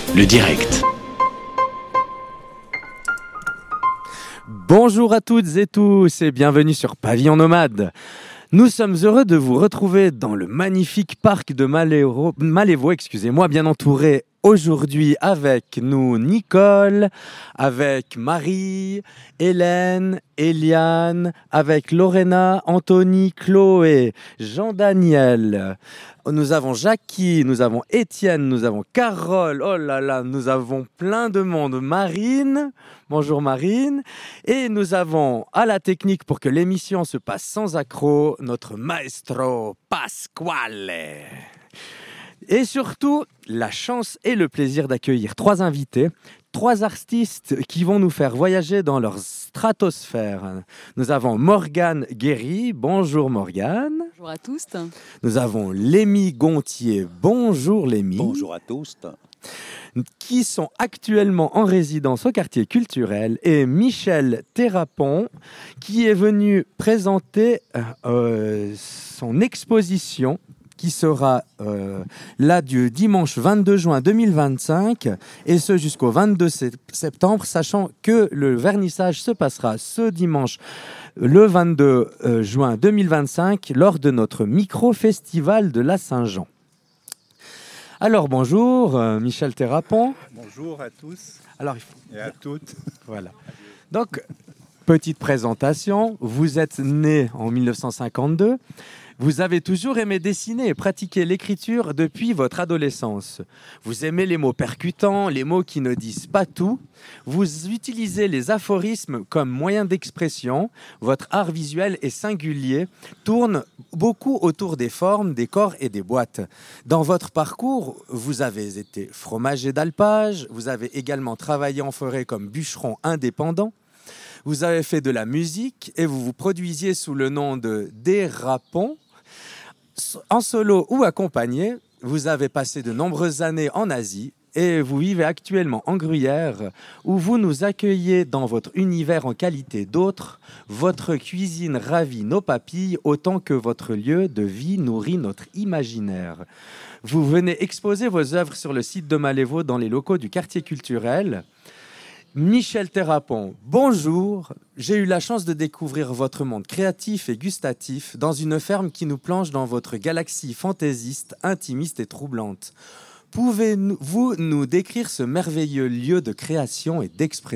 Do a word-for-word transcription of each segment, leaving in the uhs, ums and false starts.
le direct. Bonjour à toutes et tous et bienvenue sur Pavillon Nomade. Nous sommes heureux de vous retrouver dans le magnifique parc de Malévo, Malévo, excusez-moi, bien entouré aujourd'hui avec nous Nicole, avec Marie, Hélène, Eliane, avec Lorena, Anthony, Chloé, Jean-Daniel. Nous avons Jackie, nous avons Étienne, nous avons Carole, oh là là, nous avons plein de monde. Marine, bonjour Marine. Et nous avons à la technique pour que l'émission se passe sans accroc, notre maestro Pasquale. Et surtout, la chance et le plaisir d'accueillir trois invités, trois artistes qui vont nous faire voyager dans leur stratosphère. Nous avons Morgane Guéry, bonjour Morgane. Bonjour à tous. Nous avons Lémi Gontier, bonjour Lémi. Bonjour à tous. Qui sont actuellement en résidence au quartier culturel, et Michel Thérapon, qui est venu présenter euh, son exposition qui sera euh, là du dimanche vingt-deux juin deux mille vingt-cinq, et ce jusqu'au vingt-deux septembre, sachant que le vernissage se passera ce dimanche, le vingt-deux juin deux mille vingt-cinq, lors de notre micro-festival de la Saint-Jean. Alors bonjour, euh, Michel Thérapon. Bonjour à tous. Alors, il faut... et à toutes. Voilà. Donc, petite présentation. Vous êtes né en mille neuf cent cinquante-deux. Vous avez toujours aimé dessiner et pratiquer l'écriture depuis votre adolescence. Vous aimez les mots percutants, les mots qui ne disent pas tout. Vous utilisez les aphorismes comme moyen d'expression. Votre art visuel est singulier, tourne beaucoup autour des formes, des corps et des boîtes. Dans votre parcours, vous avez été fromager d'alpage, vous avez également travaillé en forêt comme bûcheron indépendant. Vous avez fait de la musique et vous vous produisiez sous le nom de Dérapon. En solo ou accompagné, vous avez passé de nombreuses années en Asie et vous vivez actuellement en Gruyère, où vous nous accueillez dans votre univers en qualité d'hôte. Votre cuisine ravit nos papilles autant que votre lieu de vie nourrit notre imaginaire. Vous venez exposer vos œuvres sur le site de Malévo dans les locaux du quartier culturel. Michel Thérapon, bonjour. J'ai eu la chance de découvrir votre monde créatif et gustatif dans une ferme qui nous plonge dans votre galaxie fantaisiste, intimiste et troublante. Pouvez-vous nous décrire ce merveilleux lieu de création et d'expression ?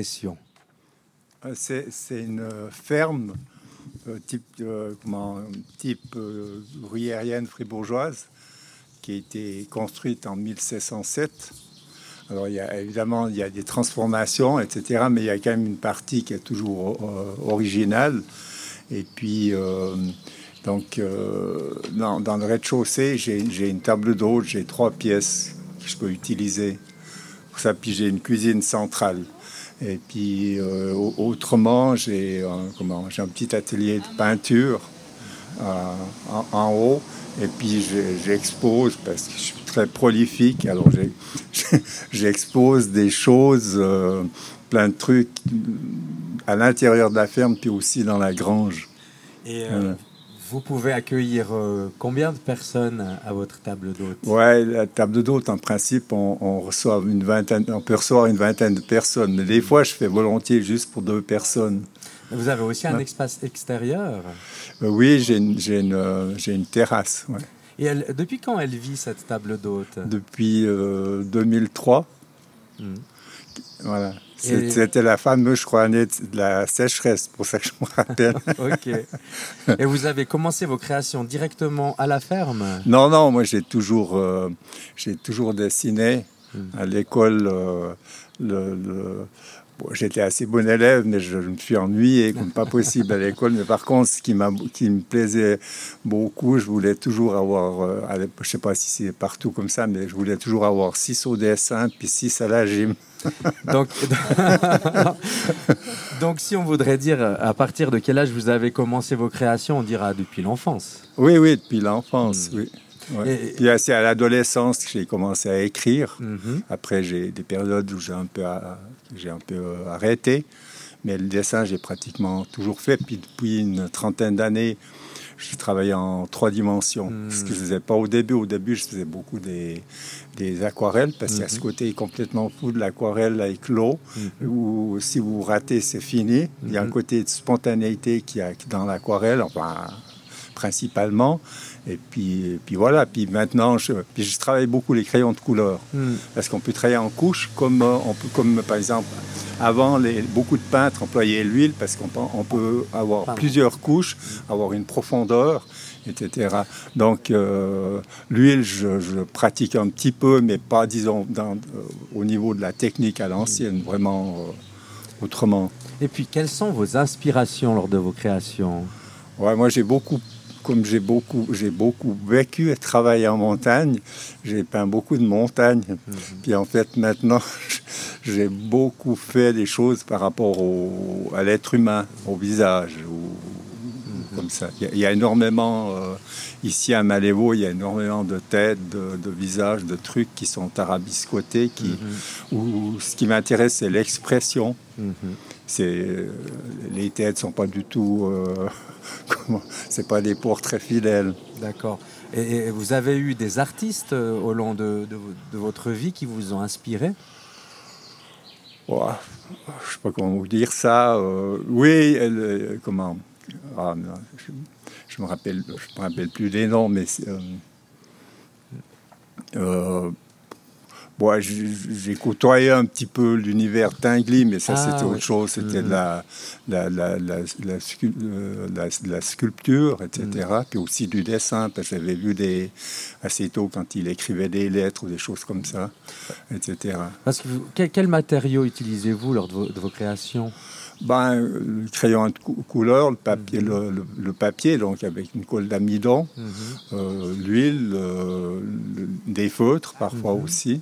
C'est, c'est une ferme euh, type, euh, comment, type euh, gruyérienne fribourgeoise qui a été construite en mille sept cent sept. Alors, il y a, évidemment, il y a des transformations, et cetera, mais il y a quand même une partie qui est toujours euh, originale. Et puis, euh, donc, euh, dans, dans le rez-de-chaussée, j'ai, j'ai une table d'hôte, j'ai trois pièces que je peux utiliser pour ça. Puis, j'ai une cuisine centrale. Et puis, euh, autrement, j'ai, euh, comment, j'ai un petit atelier de peinture euh, en, en haut. Et puis, j'expose parce que je suis très prolifique. Alors, j'ai, j'expose des choses, euh, plein de trucs à l'intérieur de la ferme, puis aussi dans la grange. Et euh, euh. vous pouvez accueillir euh, combien de personnes à votre table d'hôte ? Ouais, la table d'hôte, en principe, on, on reçoit une vingtaine, on peut recevoir une vingtaine de personnes. Mais des fois, je fais volontiers juste pour deux personnes. Vous avez aussi un ouais. espace extérieur ? euh, Oui, j'ai une, j'ai une, euh, j'ai une terrasse. Ouais. Et elle, depuis quand elle vit, cette table d'hôte ? Depuis euh, deux mille trois. Mmh. Voilà. Et... C'était la fameuse, je crois, année de la sécheresse, pour ça que je me rappelle. Ok. Et vous avez commencé vos créations directement à la ferme ? Non, non, moi j'ai toujours, euh, j'ai toujours dessiné mmh. à l'école. Euh, le, le... Bon, j'étais assez bon élève, mais je me suis ennuyé comme pas possible à l'école. Mais par contre, ce qui, m'a, qui me plaisait beaucoup, je voulais toujours avoir, euh, je sais pas si c'est partout comme ça, mais je voulais toujours avoir six au dessin puis six à la gym. donc, donc, si on voudrait dire à partir de quel âge vous avez commencé vos créations, on dira depuis l'enfance. Oui, oui, depuis l'enfance, mmh. oui. Ouais. Et... Puis c'est à l'adolescence que j'ai commencé à écrire. Mm-hmm. Après, j'ai des périodes où j'ai un peu, à, j'ai un peu arrêté. Mais le dessin, j'ai pratiquement toujours fait. Puis depuis une trentaine d'années, je travaillais en trois dimensions. Mmh. Ce que je ne faisais pas au début. Au début, je faisais beaucoup des, des aquarelles, parce qu'il y a ce côté complètement fou de l'aquarelle avec l'eau, mmh. où si vous ratez, c'est fini. Mmh. Il y a un côté de spontanéité qu'il y a dans l'aquarelle, enfin, principalement. Et puis, et puis voilà, puis maintenant, je, puis je travaille beaucoup les crayons de couleur, mm. parce qu'on peut travailler en couches, comme, on peut, comme par exemple, avant, les, beaucoup de peintres employaient l'huile, parce qu'on on peut avoir Pardon. plusieurs couches, avoir une profondeur, et cetera. Donc, euh, l'huile, je, je pratique un petit peu, mais pas, disons, dans, euh, au niveau de la technique à l'ancienne, mm. vraiment euh, autrement. Et puis, quelles sont vos inspirations lors de vos créations ? Ouais, moi, j'ai beaucoup Comme j'ai beaucoup, j'ai beaucoup vécu et travaillé en montagne, j'ai peint beaucoup de montagnes. Mm-hmm. Puis en fait, maintenant, j'ai beaucoup fait des choses par rapport au, à l'être humain, au visage. Ou, mm-hmm. Comme ça. Il y a, il y a énormément, euh, ici à Malévo, il y a énormément de têtes, de, de visages, de trucs qui sont tarabiscotés. Qui, mm-hmm. où, ce qui m'intéresse, c'est l'expression. Mm-hmm. C'est, les têtes ne sont pas du tout... Euh, Comment c'est pas des portraits fidèles. D'accord. Et, et vous avez eu des artistes euh, au long de, de, de votre vie qui vous ont inspiré ? Oh, je sais pas comment vous dire ça. Euh, oui, elle, euh, comment ah, non, je, je me rappelle, je me rappelle plus des noms, mais c'est, euh, euh, bon, j'ai côtoyé un petit peu l'univers Tinguely, mais ça, ah, c'était oui. autre chose. C'était mmh. de, la, la, la, la, la, la, la sculpture, et cetera. Mmh. Puis aussi du dessin, parce que j'avais vu des, assez tôt quand il écrivait des lettres ou des choses comme ça, et cetera. Parce que vous, quel, quel matériau utilisez-vous lors de vos, de vos créations ? Ben, le crayon de couleur, le papier, mmh. le, le, le papier, donc avec une colle d'amidon, mmh. euh, l'huile, euh, le, des feutres parfois mmh. aussi.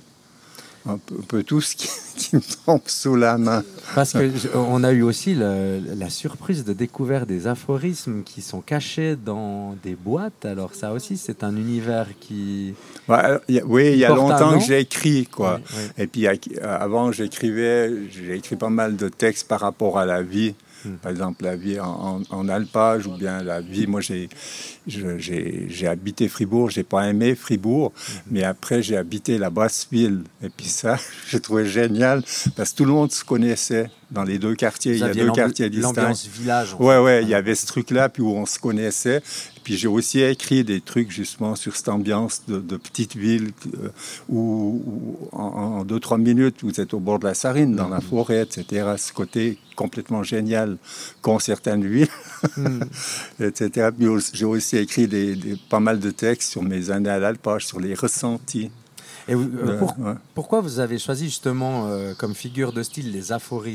Un peu, un peu tout ce qui, qui me tombe sous la main. Parce qu'on a eu aussi le, la surprise de découvrir des aphorismes qui sont cachés dans des boîtes. Alors ça aussi, c'est un univers qui... Ouais, y a, oui, il y a longtemps que j'ai écrit, quoi. Oui, oui. Et puis avant, j'écrivais, j'ai écrit pas mal de textes par rapport à la vie. Mmh. Par exemple, la vie en, en, en alpage ou bien la vie... Moi, j'ai, je, j'ai, j'ai habité Fribourg, j'ai pas aimé Fribourg, mmh. mais après, j'ai habité la Basse-Ville. Et puis ça, j'ai trouvé génial parce que tout le monde se connaissait dans les deux quartiers. Vous il y a deux quartiers distincts. L'ambiance village. Ouais, ouais, il y avait ce truc-là, puis où on se connaissait. Puis j'ai aussi écrit des trucs justement sur cette ambiance de, de petite ville euh, où, où en, en deux, trois minutes, vous êtes au bord de la Sarine, dans mmh. la forêt, et cetera. Ce côté complètement génial qu'ont certaines villes, mmh. et cetera. Puis j'ai aussi écrit des, des, pas mal de textes sur mes années à l'alpage, sur les ressentis. Et vous, euh, pour, ouais. Pourquoi vous avez choisi justement euh, comme figure de style les aphorismes ?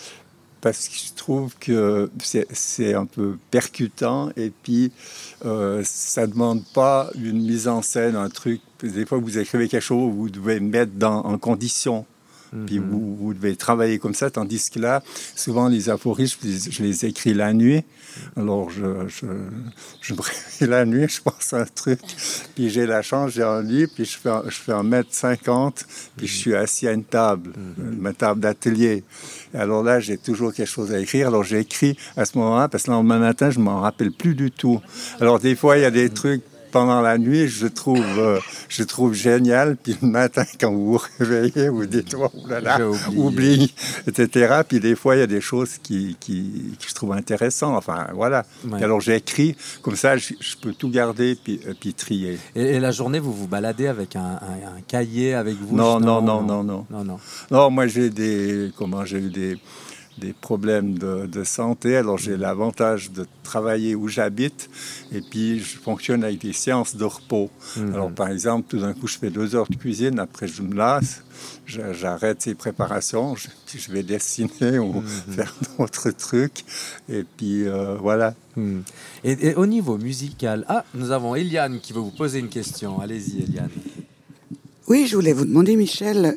Parce que je trouve que c'est, c'est un peu percutant et puis euh, ça ne demande pas une mise en scène, un truc. Des fois, vous écrivez quelque chose, vous devez mettre dans, en condition. Mm-hmm. Puis vous, vous devez travailler comme ça, tandis que là, souvent les aphorismes, je les, je les écris la nuit. Alors, je, je, je me réveille la nuit, je pense à un truc, puis j'ai la chance, j'ai un lit, puis je fais, un, je fais un mètre cinquante, puis je suis assis à une table, mm-hmm. ma table d'atelier. Alors là, j'ai toujours quelque chose à écrire. Alors, j'écris à ce moment-là, parce que le lendemain matin, je ne m'en rappelle plus du tout. Alors, des fois, il y a des trucs pendant la nuit, je trouve, euh, je trouve génial. Puis le matin, quand vous vous réveillez, vous dites, oh là là, oublie, et cetera. Puis des fois, il y a des choses qui, qui, qui je trouve intéressantes. Enfin, voilà. Ouais. Alors, j'écris. Comme ça, je, je peux tout garder puis, puis trier. Et, et la journée, vous vous baladez avec un, un, un cahier avec vous? Non, non, non, non, non, non, non. Non, moi, j'ai des, comment, j'ai eu des... des problèmes de, de santé. Alors, j'ai l'avantage de travailler où j'habite et puis je fonctionne avec des séances de repos. Mmh. Alors, par exemple, tout d'un coup, je fais deux heures de cuisine, après je me lasse, j'arrête ces préparations, je, puis je vais dessiner ou mmh. faire d'autres trucs et puis euh, voilà. Mmh. Et, et au niveau musical, ah, nous avons Eliane qui veut vous poser une question. Allez-y, Eliane. Oui, je voulais vous demander, Michel,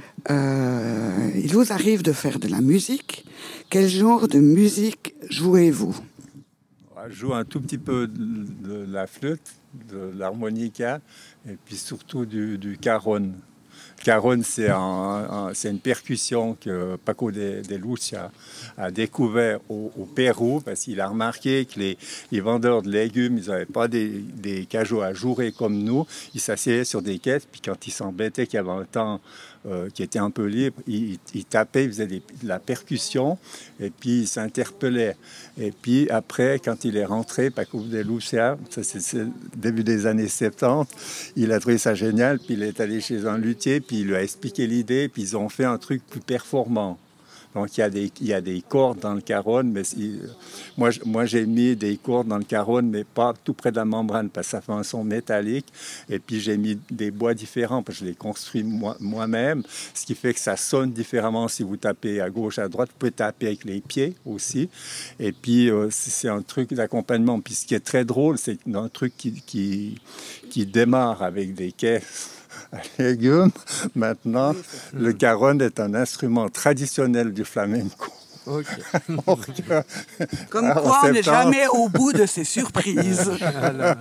Euh, il vous arrive de faire de la musique. Quel genre de musique jouez-vous? Je joue un tout petit peu de, de la flûte, de l'harmonica et puis surtout du, du caron. Caronne, c'est, un, un, c'est une percussion que Paco de, de Lucia a découvert au, au Pérou parce qu'il a remarqué que les, les vendeurs de légumes, ils n'avaient pas des, des cajots à jouer comme nous. Ils s'asseyaient sur des caisses, puis quand ils s'embêtaient qu'il y avait un temps euh, qui était un peu libre, ils, ils tapaient, ils faisaient des, de la percussion, et puis ils s'interpellaient. Et puis après, quand il est rentré, Paco de Lucia, ça c'est, c'est le début des années soixante-dix, il a trouvé ça génial, puis il est allé chez un luthier, puis il lui a expliqué l'idée, puis ils ont fait un truc plus performant. Donc, il y a des, il y a des cordes dans le caronne, mais si, moi, moi, j'ai mis des cordes dans le caronne, mais pas tout près de la membrane, parce que ça fait un son métallique. Et puis, j'ai mis des bois différents, parce que je les construis moi, moi-même, ce qui fait que ça sonne différemment si vous tapez à gauche, à droite. Vous pouvez taper avec les pieds aussi. Et puis, euh, c'est un truc d'accompagnement. Puis, ce qui est très drôle, c'est un truc qui, qui, qui démarre avec des caisses à légumes. Maintenant, oui, le caronne est un instrument traditionnel du flamenco. Okay. Donc, comme quoi, on n'est jamais au bout de ces surprises. Alors...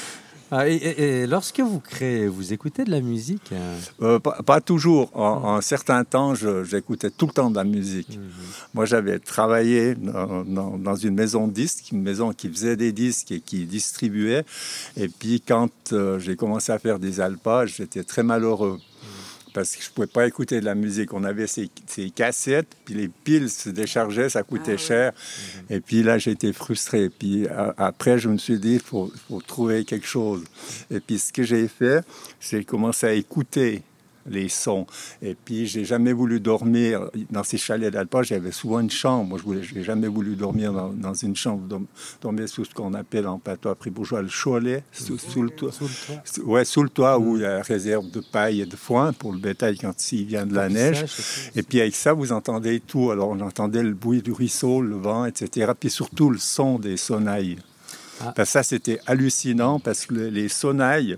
Ah, et, et, et lorsque vous créez, vous écoutez de la musique hein? euh, pas, pas toujours. En, en certains temps, je, j'écoutais tout le temps de la musique. Mm-hmm. Moi, j'avais travaillé dans, dans, dans une maison de disques, une maison qui faisait des disques et qui distribuait. Et puis, quand euh, j'ai commencé à faire des alpages, j'étais très malheureux. Parce que je ne pouvais pas écouter de la musique. On avait ces, ces cassettes, puis les piles se déchargeaient, ça coûtait ah, cher. Oui. Et puis là, j'étais frustré. Puis a, après, je me suis dit, il faut, faut trouver quelque chose. Et puis ce que j'ai fait, c'est commencer à écouter les sons. Et puis, j'ai jamais voulu dormir dans ces chalets d'alpage. J'avais souvent une chambre. Moi, je n'ai jamais voulu dormir dans, dans une chambre. Dormir sous ce qu'on appelle en patois fribourgeois le cholet, sous, sous le toit. Sous le toit. Sous, ouais, sous le toit mmh. où il y a la réserve de paille et de foin pour le bétail quand il vient de la neige. Et puis, avec ça, vous entendez tout. Alors, on entendait le bruit du ruisseau, le vent, et cetera. Puis surtout, le son des sonnailles. Ah. Parce que ça, c'était hallucinant parce que les sonnailles,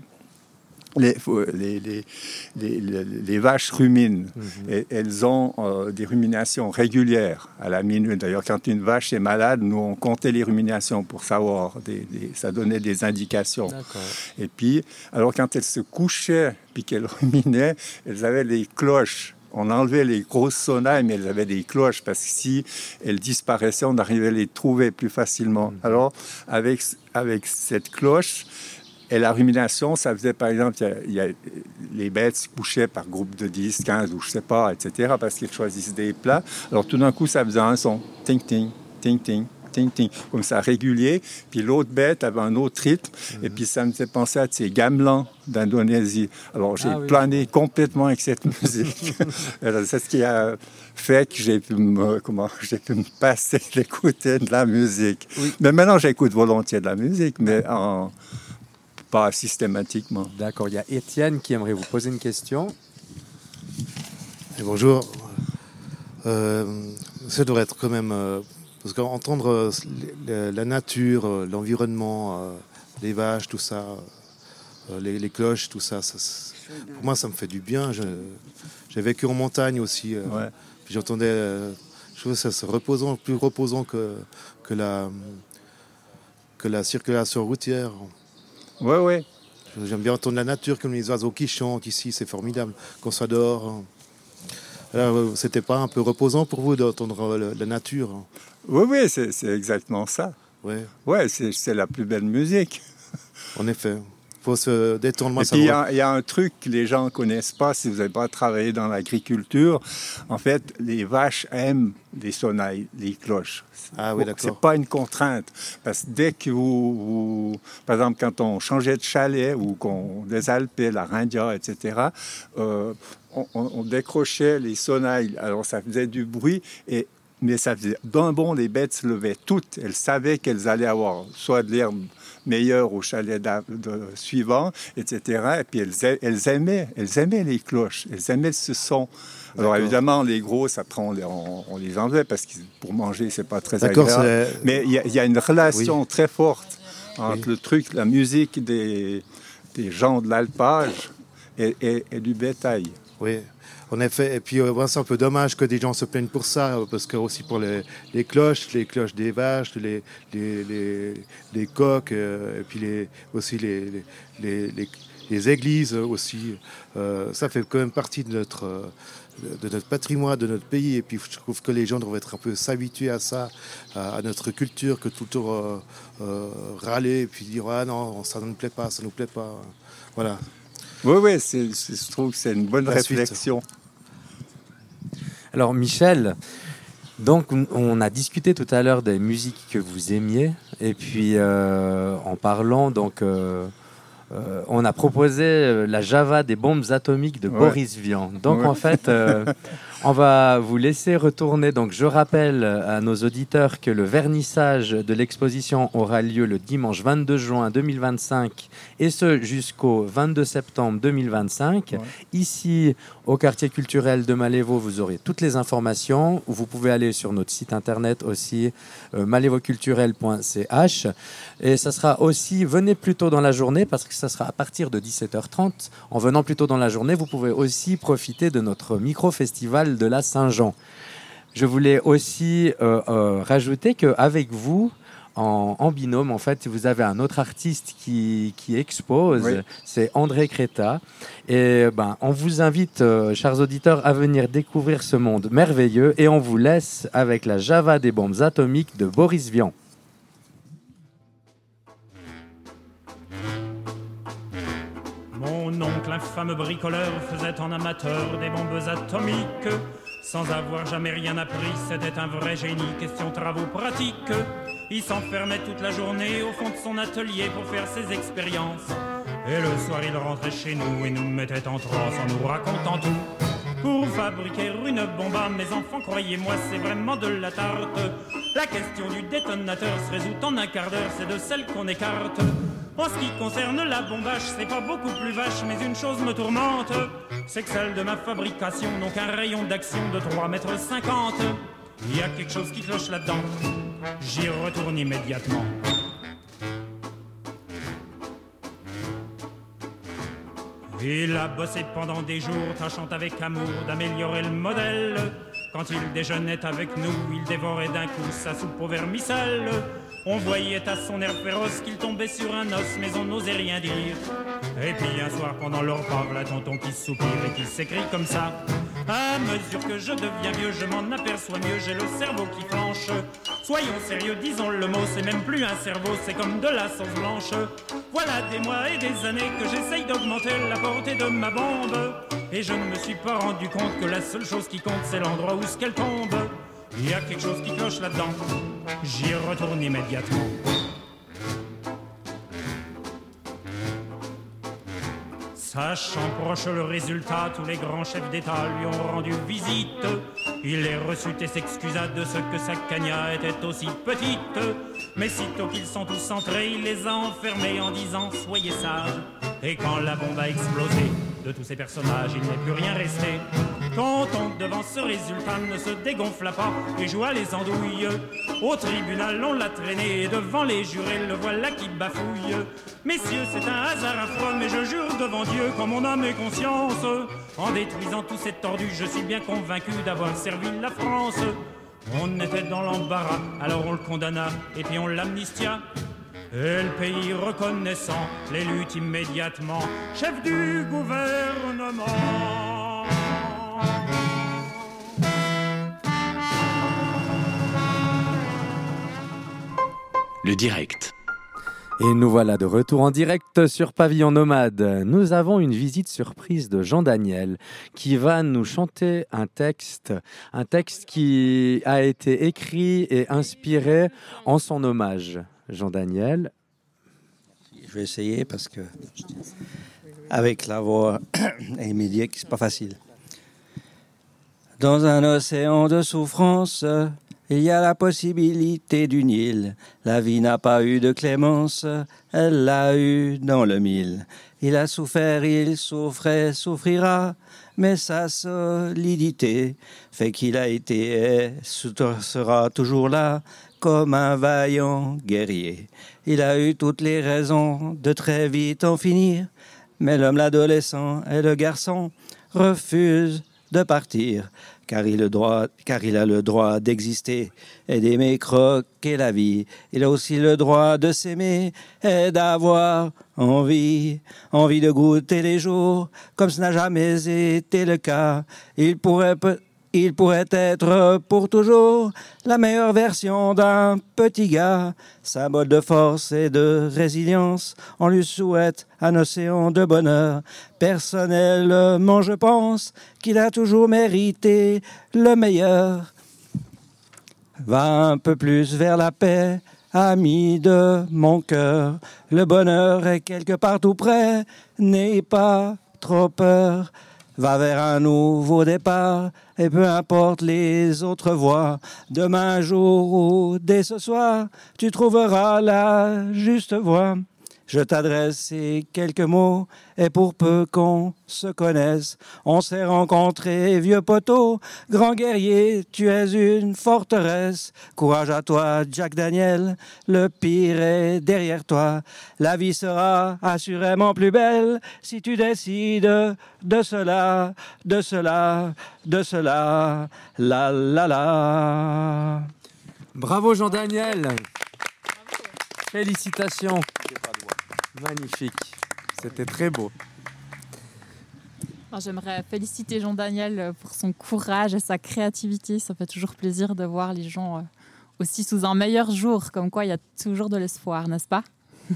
Les, les, les, les, les vaches ruminent. Mm-hmm. Et elles ont euh, des ruminations régulières à la minute. D'ailleurs, quand une vache est malade, nous, on comptait les ruminations pour savoir. Des, des, ça donnait des indications. D'accord. Et puis, alors quand elles se couchaient puis qu'elles ruminaient, elles avaient les cloches. On enlevait les grosses sonnailles, mais elles avaient des cloches parce que si elles disparaissaient, on arrivait à les trouver plus facilement. Mm-hmm. Alors, avec, avec cette cloche, et la rumination, ça faisait, par exemple, il y a, il y a, les bêtes se couchaient par groupe de dix, quinze, ou je ne sais pas, et cetera, parce qu'ils choisissent des plats. Alors, tout d'un coup, ça faisait un son, ting-ting, ting-ting, ting-ting, comme ça, régulier. Puis l'autre bête avait un autre rythme. Mm-hmm. Et puis, ça me fait penser à ces gamelans d'Indonésie. Alors, j'ai ah, oui. plané complètement avec cette musique. C'est ce qui a fait que j'ai pu me, comment, j'ai pu me passer d'écouter de la musique. Oui. Mais maintenant, j'écoute volontiers de la musique, mais en... pas systématiquement. D'accord. Il y a Étienne qui aimerait vous poser une question. Et bonjour. Euh, ça devrait être quand même... Euh, parce qu'entendre euh, la, la nature, euh, l'environnement, euh, les vaches, tout ça, euh, les, les cloches, tout ça, ça, pour moi, ça me fait du bien. Je, j'ai vécu en montagne aussi. Euh, ouais. Puis j'entendais... Euh, je trouve ça c'est reposant, plus reposant que, que, la, que la circulation routière. Oui, oui. J'aime bien entendre la nature, comme les oiseaux qui chantent ici, c'est formidable. Qu'on soit dehors. Alors, c'était pas un peu reposant pour vous d'entendre la nature? Oui, oui, c'est, c'est exactement ça. Oui, ouais, c'est, c'est la plus belle musique. En effet. Il faut se détendre. Et puis, il y, y a un truc que les gens ne connaissent pas si vous n'avez pas travaillé dans l'agriculture. En fait, les vaches aiment les sonnailles, les cloches. Ah oui, d'accord. C'est pas une contrainte. Parce que dès que vous, vous... Par exemple, quand on changeait de chalet ou qu'on désalpait la rindia, et cetera, euh, on, on décrochait les sonnailles. Alors, ça faisait du bruit et... Mais ça faisait d'un bond, les bêtes se levaient toutes. Elles savaient qu'elles allaient avoir soit de l'herbe meilleure au chalet de, de, suivant, et cetera. Et puis elles, elles aimaient, elles aimaient les cloches, elles aimaient ce son. Alors D'accord. évidemment, les gros, après on les, on, on les enlevait parce que pour manger, c'est pas très D'accord, agréable. C'est... Mais il y, y a une relation oui. très forte entre oui. le truc, la musique des, des gens de l'alpage et, et, et du bétail. Oui. En effet, et puis euh, c'est un peu dommage que des gens se plaignent pour ça, parce que aussi pour les, les cloches, les cloches des vaches, les, les, les, les coqs, euh, et puis les, aussi les, les, les, les églises aussi. Euh, ça fait quand même partie de notre, euh, de notre patrimoine, de notre pays. Et puis je trouve que les gens doivent être un peu s'habituer à ça, à, à notre culture, que tout le temps euh, euh, râler et puis dire ah non, ça ne nous plaît pas, ça ne nous plaît pas. Voilà. Oui, oui, c'est, c'est, je trouve que c'est une bonne La réflexion. suite. Alors Michel, donc on a discuté tout à l'heure des musiques que vous aimiez, et puis euh, en parlant, donc euh, euh, on a proposé la Java des bombes atomiques de Ouais. Boris Vian. Donc Ouais. en fait, euh, on va vous laisser retourner. Donc je rappelle à nos auditeurs que le vernissage de l'exposition aura lieu le dimanche vingt-deux juin deux mille vingt-cinq, et ce jusqu'au vingt-deux septembre deux mille vingt-cinq. Ouais. Ici, au quartier culturel de Malévo, vous aurez toutes les informations. Vous pouvez aller sur notre site internet aussi, euh, malévoculturel point c h. Et ça sera aussi, venez plus tôt dans la journée, parce que ça sera à partir de dix-sept heures trente. En venant plus tôt dans la journée, vous pouvez aussi profiter de notre micro-festival de la Saint-Jean. Je voulais aussi euh, euh, rajouter qu'avec vous, En, en binôme, en fait, vous avez un autre artiste qui, qui expose, Oui. c'est André Créta. Et ben, on vous invite, euh, chers auditeurs, à venir découvrir ce monde merveilleux. Et on vous laisse avec la Java des bombes atomiques de Boris Vian. Mon oncle, infâme bricoleur, faisait en amateur des bombes atomiques. Sans avoir jamais rien appris, c'était un vrai génie, question travaux pratiques. Il s'enfermait toute la journée au fond de son atelier pour faire ses expériences. Et le soir, il rentrait chez nous et nous mettait en transe en nous racontant tout. Pour fabriquer une bombe, mes enfants, croyez-moi, c'est vraiment de la tarte. La question du détonateur se résout en un quart d'heure, c'est de celle qu'on écarte. En ce qui concerne la bombage, c'est pas beaucoup plus vache, mais une chose me tourmente, c'est que celle de ma fabrication n'ont qu'un rayon d'action de trois mètres cinquante. Il y a quelque chose qui cloche là-dedans, j'y retourne immédiatement. Il a bossé pendant des jours, tâchant avec amour d'améliorer le modèle. Quand il déjeunait avec nous, il dévorait d'un coup sa soupe au vermicelle. On voyait à son air féroce qu'il tombait sur un os, mais on n'osait rien dire. Et puis un soir pendant le repas, voilà tonton qui soupire et qui s'écrie comme ça. À mesure que je deviens vieux, je m'en aperçois mieux, j'ai le cerveau qui flanche. Soyons sérieux, disons le mot, c'est même plus un cerveau, c'est comme de la sauce blanche. Voilà des mois et des années que j'essaye d'augmenter la portée de ma bombe. Et je ne me suis pas rendu compte que la seule chose qui compte, c'est l'endroit où ce qu'elle tombe. Il y a quelque chose qui cloche là-dedans, j'y retourne immédiatement. Sachant proche le résultat, tous les grands chefs d'État lui ont rendu visite. Il les reçut et s'excusa de ce que sa cagna était aussi petite. Mais sitôt qu'ils sont tous entrés, il les a enfermés en disant « Soyez sages ». Et quand la bombe a explosé, de tous ces personnages, il n'est plus rien resté. Quand on, devant ce résultat, ne se dégonfla pas et joua les andouilles. Au tribunal, on l'a traîné et devant les jurés, le voilà qui bafouille. Messieurs, c'est un hasard affreux, mais je jure devant Dieu, qu'en mon âme et conscience, en détruisant tous ces tordus, je suis bien convaincu d'avoir servi la France. On était dans l'embarras, alors on le condamna et puis on l'amnistia. Et le pays reconnaissant l'élut immédiatement chef du gouvernement. Le direct. Et nous voilà de retour en direct sur Pavillon Nomade. Nous avons une visite surprise de Jean Daniel qui va nous chanter un texte, un texte qui a été écrit et inspiré en son hommage. Jean Daniel. Je vais essayer parce que avec la voix immédiate, c'est pas facile. Dans un océan de souffrance, il y a la possibilité d'une île. La vie n'a pas eu de clémence, elle l'a eu dans le mille. Il a souffert, il souffrait, souffrira, mais sa solidité fait qu'il a été et sera toujours là comme un vaillant guerrier. Il a eu toutes les raisons de très vite en finir, mais l'homme, l'adolescent et le garçon refusent de partir, car il, le droit, car il a le droit d'exister et d'aimer croquer la vie. Il a aussi le droit de s'aimer et d'avoir envie, envie de goûter les jours, comme ce n'a jamais été le cas. Il pourrait peut Il pourrait être pour toujours la meilleure version d'un petit gars, symbole de force et de résilience. On lui souhaite un océan de bonheur. Personnellement, je pense qu'il a toujours mérité le meilleur. Va un peu plus vers la paix, ami de mon cœur. Le bonheur est quelque part tout près, n'aie pas trop peur. Va vers un nouveau départ, et peu importe les autres voies. Demain, un jour ou dès ce soir, tu trouveras la juste voie. Je t'adresse ces quelques mots, et pour peu qu'on se connaisse, on s'est rencontrés, vieux poteau, grand guerrier, tu es une forteresse. Courage à toi, Jack Daniel, le pire est derrière toi. La vie sera assurément plus belle si tu décides de cela, de cela, de cela, la la la. Bravo Jean-Daniel. Félicitations. Magnifique. C'était très beau. Alors, j'aimerais féliciter Jean-Daniel pour son courage et sa créativité. Ça fait toujours plaisir de voir les gens aussi sous un meilleur jour. Comme quoi, il y a toujours de l'espoir, n'est-ce pas?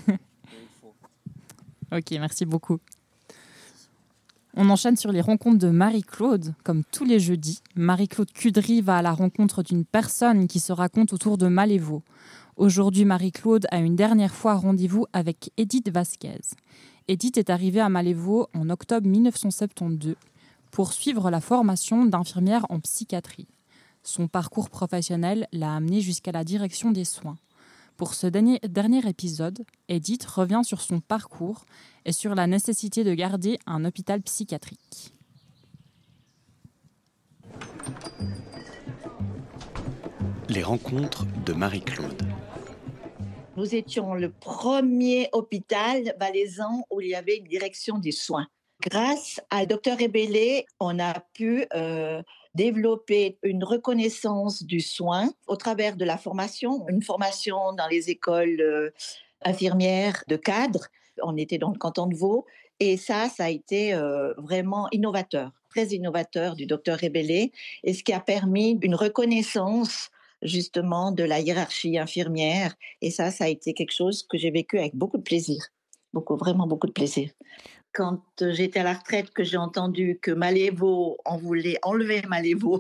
Ok, merci beaucoup. On enchaîne sur les rencontres de Marie-Claude. Comme tous les jeudis, Marie-Claude Cudry va à la rencontre d'une personne qui se raconte autour de Malévo. Aujourd'hui, Marie-Claude a une dernière fois rendez-vous avec Edith Vasquez. Edith est arrivée à Malévo en octobre mille neuf cent soixante-douze pour suivre la formation d'infirmière en psychiatrie. Son parcours professionnel l'a amenée jusqu'à la direction des soins. Pour ce dernier, dernier épisode, Edith revient sur son parcours et sur la nécessité de garder un hôpital psychiatrique. Les rencontres de Marie-Claude. Nous étions le premier hôpital valaisan où il y avait une direction des soins. Grâce à docteur Rebellé, on a pu euh, développer une reconnaissance du soin au travers de la formation, une formation dans les écoles euh, infirmières de cadre. On était dans le canton de Vaud et ça, ça a été euh, vraiment innovateur, très innovateur du docteur Rebellé et ce qui a permis une reconnaissance justement de la hiérarchie infirmière. Et ça, ça a été quelque chose que j'ai vécu avec beaucoup de plaisir. Beaucoup, vraiment beaucoup de plaisir. Quand j'étais à la retraite, que j'ai entendu que Malévo, on voulait enlever Malévo,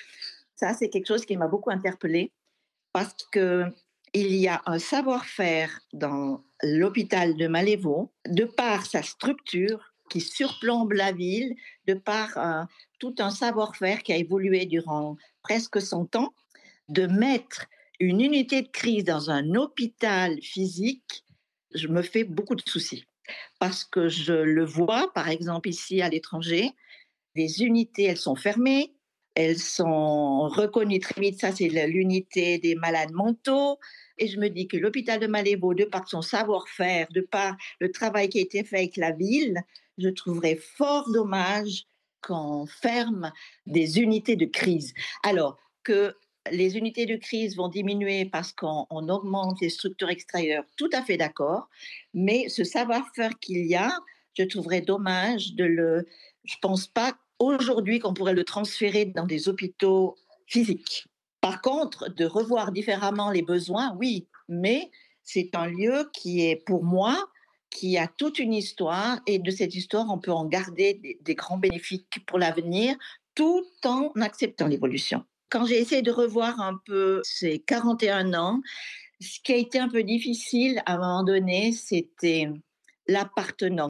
ça, c'est quelque chose qui m'a beaucoup interpellée parce qu'il y a un savoir-faire dans l'hôpital de Malévo, de par sa structure qui surplombe la ville, de par euh, tout un savoir-faire qui a évolué durant presque cent ans, de mettre une unité de crise dans un hôpital physique, je me fais beaucoup de soucis. Parce que je le vois, par exemple, ici à l'étranger, les unités, elles sont fermées, elles sont reconnues très vite. Ça, c'est l'unité des malades mentaux. Et je me dis que l'hôpital de Malévo, de par son savoir-faire, de par le travail qui a été fait avec la ville, je trouverais fort dommage qu'on ferme des unités de crise. Alors que les unités de crise vont diminuer parce qu'on on augmente les structures extérieures, tout à fait d'accord, mais ce savoir-faire qu'il y a, je trouverais dommage de le... Je ne pense pas aujourd'hui qu'on pourrait le transférer dans des hôpitaux physiques. Par contre, de revoir différemment les besoins, oui, mais c'est un lieu qui est, pour moi, qui a toute une histoire, et de cette histoire, on peut en garder des, des grands bénéfices pour l'avenir, tout en acceptant l'évolution. Quand j'ai essayé de revoir un peu ces quarante et un ans, ce qui a été un peu difficile à un moment donné, c'était l'appartenance.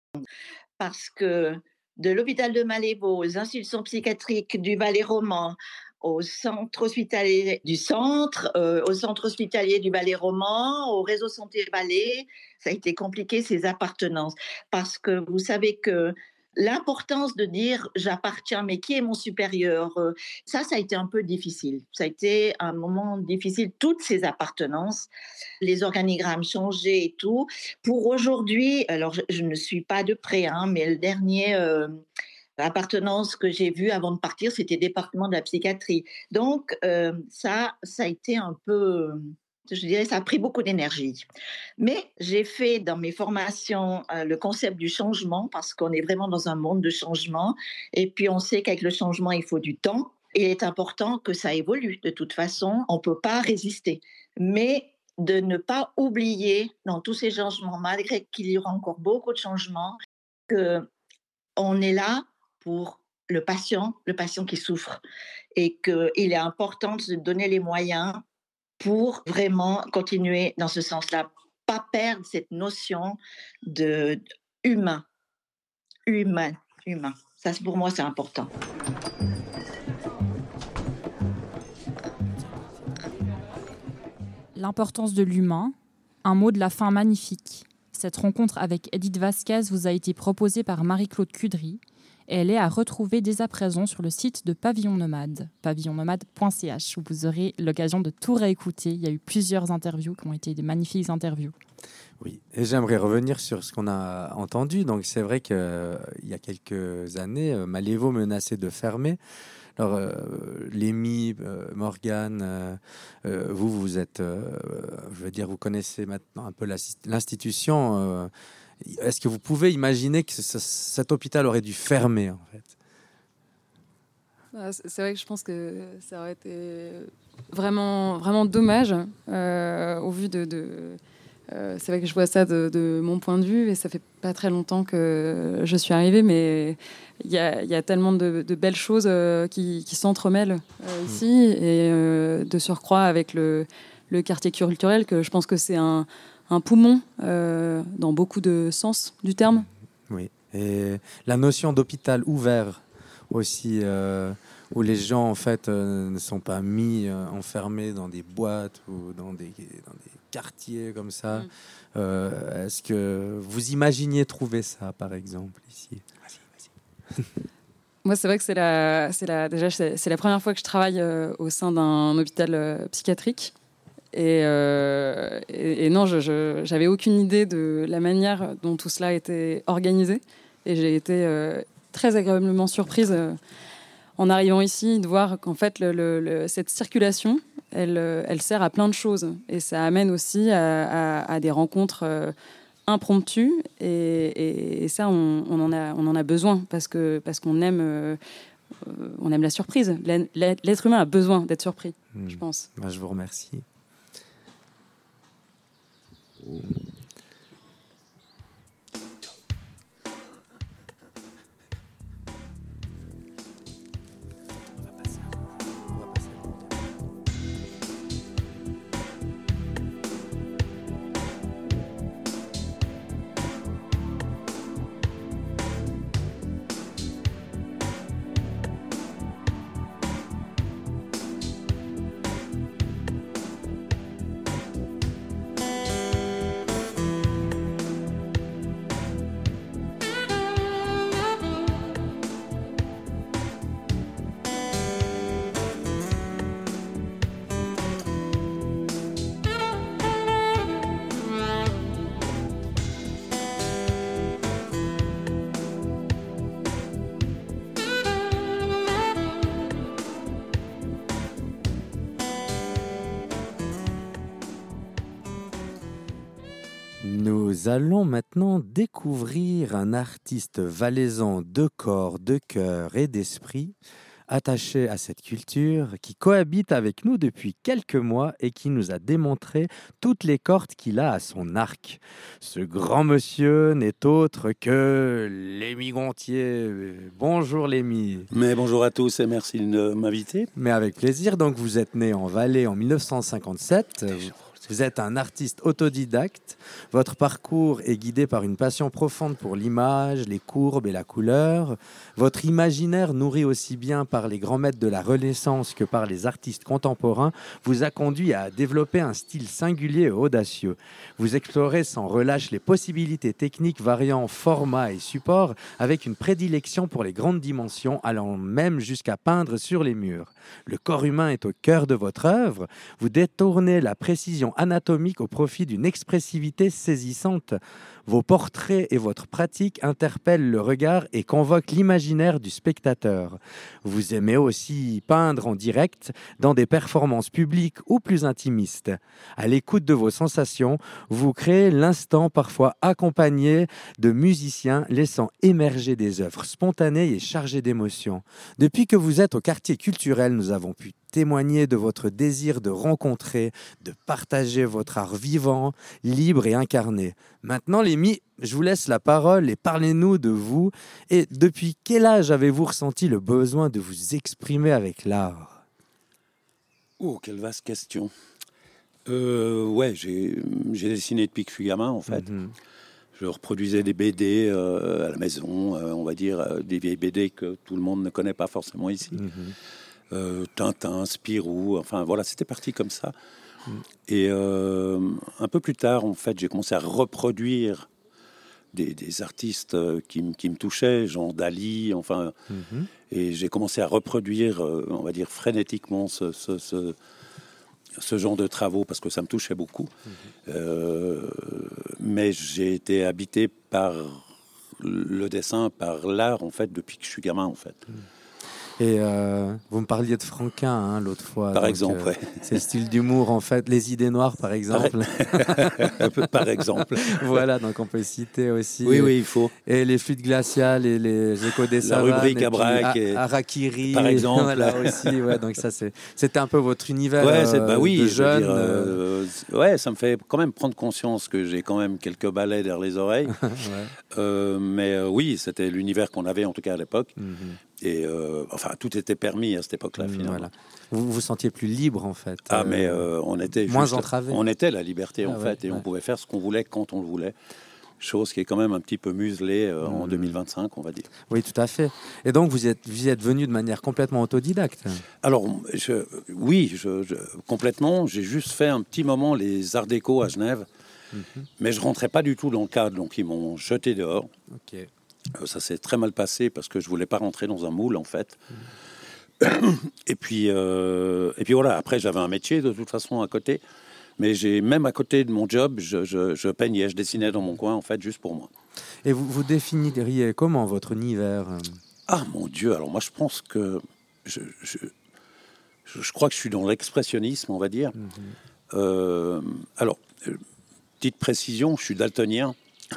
Parce que de l'hôpital de Malévo aux institutions psychiatriques du Valais-Roman, au centre hospitalier du centre, euh, au centre hospitalier du Valais-Roman, au réseau santé Valais, ça a été compliqué ces appartenances. Parce que vous savez que l'importance de dire j'appartiens, mais qui est mon supérieur, ça, ça a été un peu difficile. Ça a été un moment difficile, toutes ces appartenances, les organigrammes changés et tout. Pour aujourd'hui, alors je, je ne suis pas de près, hein, mais le dernier euh, appartenance que j'ai vue avant de partir, c'était département de la psychiatrie. Donc, euh, ça, ça a été un peu, je dirais, ça a pris beaucoup d'énergie. Mais j'ai fait dans mes formations euh, le concept du changement, parce qu'on est vraiment dans un monde de changement. Et puis, on sait qu'avec le changement, il faut du temps. Et il est important que ça évolue. De toute façon, on ne peut pas résister. Mais de ne pas oublier, dans tous ces changements, malgré qu'il y aura encore beaucoup de changements, qu'on est là pour le patient, le patient qui souffre. Et qu'il est important de se donner les moyens pour vraiment continuer dans ce sens-là. Pas perdre cette notion de humain. Humain, humain. Ça, pour moi, c'est important. L'importance de l'humain, un mot de la fin magnifique. Cette rencontre avec Edith Vasquez vous a été proposée par Marie-Claude Cudry et elle est à retrouver dès à présent sur le site de Pavillon Nomade, pavillon nomade point c h, où vous aurez l'occasion de tout réécouter. Il y a eu plusieurs interviews qui ont été des magnifiques interviews. Oui, et j'aimerais revenir sur ce qu'on a entendu. Donc c'est vrai qu'il euh, y a quelques années, euh, Malévo menaçait de fermer. Alors, euh, Lémi, euh, Morgane, euh, euh, vous, vous êtes, euh, je veux dire, vous connaissez maintenant un peu l'institution. Euh, est-ce que vous pouvez imaginer que ce, cet hôpital aurait dû fermer, en fait ? C'est vrai que je pense que ça aurait été vraiment, vraiment dommage euh, au vu de... de... Euh, c'est vrai que je vois ça de, de mon point de vue et ça fait pas très longtemps que je suis arrivée, mais il y a, y a tellement de, de belles choses euh, qui, qui s'entremêlent euh, ici et euh, de surcroît avec le, le quartier culturel que je pense que c'est un, un poumon euh, dans beaucoup de sens du terme. Oui, et la notion d'hôpital ouvert aussi, euh, où les gens en fait euh, ne sont pas mis euh, enfermés dans des boîtes ou dans des, dans des quartiers comme ça. Mm. Euh, est-ce que vous imaginiez trouver ça, par exemple, ici ? Vas-y, vas-y. Moi, c'est vrai que c'est la, c'est la, déjà, c'est, c'est la première fois que je travaille euh, au sein d'un hôpital euh, psychiatrique. Et, euh, et, et non, je, je, j'avais aucune idée de la manière dont tout cela était organisé. Et j'ai été euh, très agréablement surprise euh, en arrivant ici de voir qu'en fait, le, le, le, cette circulation, elle, elle sert à plein de choses. Et ça amène aussi à, à, à des rencontres euh, impromptues. Et, et, et ça, on, on, en a, on en a besoin parce, que, parce qu'on aime, euh, on aime la surprise. L'être humain a besoin d'être surpris, mmh. je pense. Bah, je vous remercie. Nous allons maintenant découvrir un artiste valaisan de corps, de cœur et d'esprit, attaché à cette culture, qui cohabite avec nous depuis quelques mois et qui nous a démontré toutes les cordes qu'il a à son arc. Ce grand monsieur n'est autre que Lémi Gontier. Bonjour Lémi. Mais bonjour à tous et merci de m'inviter. Mais avec plaisir. Donc vous êtes né en Valais en dix-neuf cent cinquante-sept. Vous êtes un artiste autodidacte. Votre parcours est guidé par une passion profonde pour l'image, les courbes et la couleur. Votre imaginaire, nourri aussi bien par les grands maîtres de la Renaissance que par les artistes contemporains, vous a conduit à développer un style singulier et audacieux. Vous explorez sans relâche les possibilités techniques variant format et support, avec une prédilection pour les grandes dimensions, allant même jusqu'à peindre sur les murs. Le corps humain est au cœur de votre œuvre. Vous détournez la précision anatomique au profit d'une expressivité saisissante. Vos portraits et votre pratique interpellent le regard et convoquent l'imaginaire du spectateur. Vous aimez aussi peindre en direct dans des performances publiques ou plus intimistes. À l'écoute de vos sensations, vous créez l'instant parfois accompagné de musiciens laissant émerger des œuvres spontanées et chargées d'émotions. Depuis que vous êtes au quartier culturel, nous avons pu témoigner de votre désir de rencontrer, de partager votre art vivant, libre et incarné. Maintenant, Lémi, je vous laisse la parole et parlez-nous de vous. Et depuis quel âge avez-vous ressenti le besoin de vous exprimer avec l'art ? Oh, quelle vaste question. Euh, ouais, j'ai, j'ai dessiné depuis que je suis gamin, en fait. Mm-hmm. Je reproduisais des B D euh, à la maison, euh, on va dire, euh, des vieilles B D que tout le monde ne connaît pas forcément ici. Mm-hmm. Euh, Tintin, Spirou, enfin voilà, c'était parti comme ça. Mm. Et euh, un peu plus tard, en fait, j'ai commencé à reproduire des, des artistes qui, qui me touchaient, genre Dali, enfin, mm-hmm. et j'ai commencé à reproduire, euh, on va dire, frénétiquement ce, ce, ce, ce genre de travaux parce que ça me touchait beaucoup. Mm-hmm. Euh, mais j'ai été habité par le dessin, par l'art, en fait, depuis que je suis gamin, en fait. Mm. Et euh, vous me parliez de Franquin hein, l'autre fois. Par donc, exemple, euh, ouais. C'est le style d'humour, en fait. Les idées noires, par exemple. Un peu par exemple. Voilà, donc on peut citer aussi. Oui, oui, il faut. Et les flûtes glaciales et les échos des savanes. La rubrique à braque. Et Harakiri. Par exemple. Voilà, aussi, ouais, donc ça, c'est, c'était un peu votre univers ouais, c'est, euh, bah oui, de je jeune. Dire, euh, ouais, ça me fait quand même prendre conscience que j'ai quand même quelques balais derrière les oreilles. ouais. euh, mais euh, oui, c'était l'univers qu'on avait, en tout cas à l'époque. Mm-hmm. Et euh, enfin, tout était permis à cette époque-là, finalement. Voilà. Vous vous sentiez plus libre, en fait. Ah, euh, mais euh, on était moins juste, entravé. On était la liberté, ah, en ouais, fait, et ouais. on pouvait faire ce qu'on voulait quand on le voulait. Chose qui est quand même un petit peu muselée euh, mmh. en deux mille vingt-cinq, on va dire. Oui, tout à fait. Et donc, vous êtes, vous y êtes venu de manière complètement autodidacte. Alors, je, oui, je, je, complètement. J'ai juste fait un petit moment les arts déco à Genève, mmh. mais je rentrais pas du tout dans le cadre, donc ils m'ont jeté dehors. Ok. Euh, ça s'est très mal passé parce que je voulais pas rentrer dans un moule, en fait. Mmh. Et puis, euh, et puis voilà. Après, j'avais un métier de toute façon à côté. Mais j'ai, même à côté de mon job, je, je, je peignais, je dessinais dans mon coin, en fait, juste pour moi. Et vous, vous définiriez comment votre univers ? Ah, mon Dieu, alors moi, je pense que... Je, je, je crois que je suis dans l'expressionnisme, on va dire. Mm-hmm. Euh, alors, petite précision, je suis daltonien.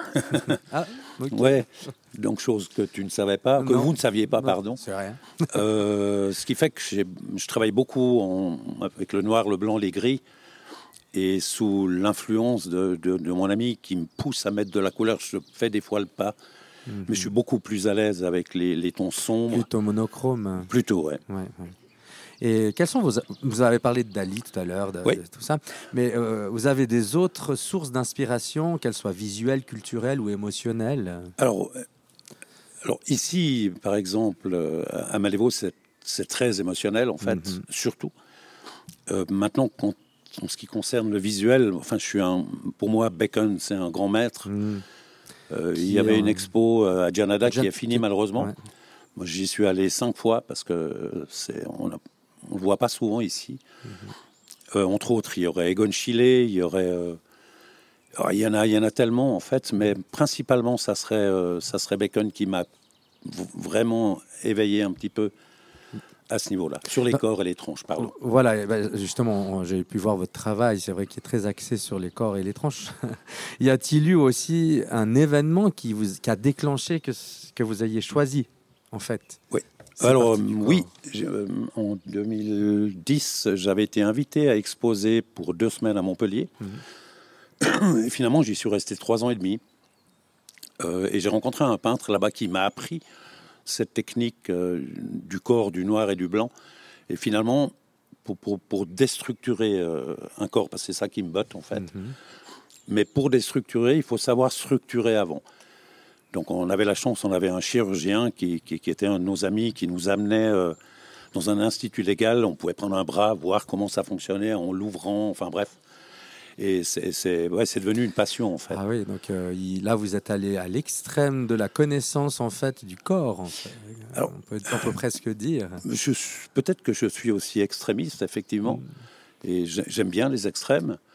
Ah, okay. Ouais, donc chose que tu ne savais pas, que non. vous ne saviez pas, non, pardon. C'est rien. euh, ce qui fait que j'ai, je travaille beaucoup en, avec le noir, le blanc, les gris. Et sous l'influence de, de, de mon ami qui me pousse à mettre de la couleur, je fais des fois le pas. Mm-hmm. Mais je suis beaucoup plus à l'aise avec les, les tons sombres. Plutôt monochrome. Plutôt, ouais. ouais, ouais. Et quels sont vos... Vous avez parlé de Dali tout à l'heure, de, oui. de tout ça. Mais euh, vous avez des autres sources d'inspiration, qu'elles soient visuelles, culturelles ou émotionnelles ? Alors, alors ici, par exemple, à Malévo, c'est, c'est très émotionnel, en fait, mm-hmm. surtout. Euh, maintenant, quand en ce qui concerne le visuel, enfin, je suis un, pour moi, Bacon, c'est un grand maître. Mmh. Euh, il y avait euh, une expo à Granada qui a fini qui... malheureusement. Ouais. Moi, j'y suis allé cinq fois parce que c'est, on ne le voit pas souvent ici. Mmh. Euh, entre autres, il y aurait Egon Schiele, il y aurait, euh, alors, il y en a, il y en a tellement en fait, mais principalement, ça serait, euh, ça serait Bacon qui m'a v- vraiment éveillé un petit peu. À ce niveau-là, sur les bah, corps et les tronches, pardon. Voilà, bah justement, j'ai pu voir votre travail, c'est vrai qu'il est très axé sur les corps et les tronches. Y a-t-il eu aussi un événement qui, vous, qui a déclenché que, que vous ayez choisi, en fait ? Oui. Alors, euh, oui, euh, en deux mille dix, j'avais été invité à exposer pour deux semaines à Montpellier. Mmh. Et finalement, j'y suis resté trois ans et demi. Euh, et j'ai rencontré un peintre là-bas qui m'a appris cette technique euh, du corps, du noir et du blanc. Et finalement, pour, pour, pour déstructurer euh, un corps, parce que c'est ça qui me botte en fait, mm-hmm. mais pour déstructurer, il faut savoir structurer avant. Donc on avait la chance, on avait un chirurgien qui, qui, qui était un de nos amis, qui nous amenait euh, dans un institut légal. On pouvait prendre un bras, voir comment ça fonctionnait en l'ouvrant, enfin bref. Et c'est, c'est, ouais, c'est devenu une passion, en fait. Ah oui, donc euh, il, là, vous êtes allé à l'extrême de la connaissance, en fait, du corps, en fait. Alors, on, peut, on peut presque dire. Je, peut-être que je suis aussi extrémiste, effectivement. Mm. Et j'aime bien les extrêmes.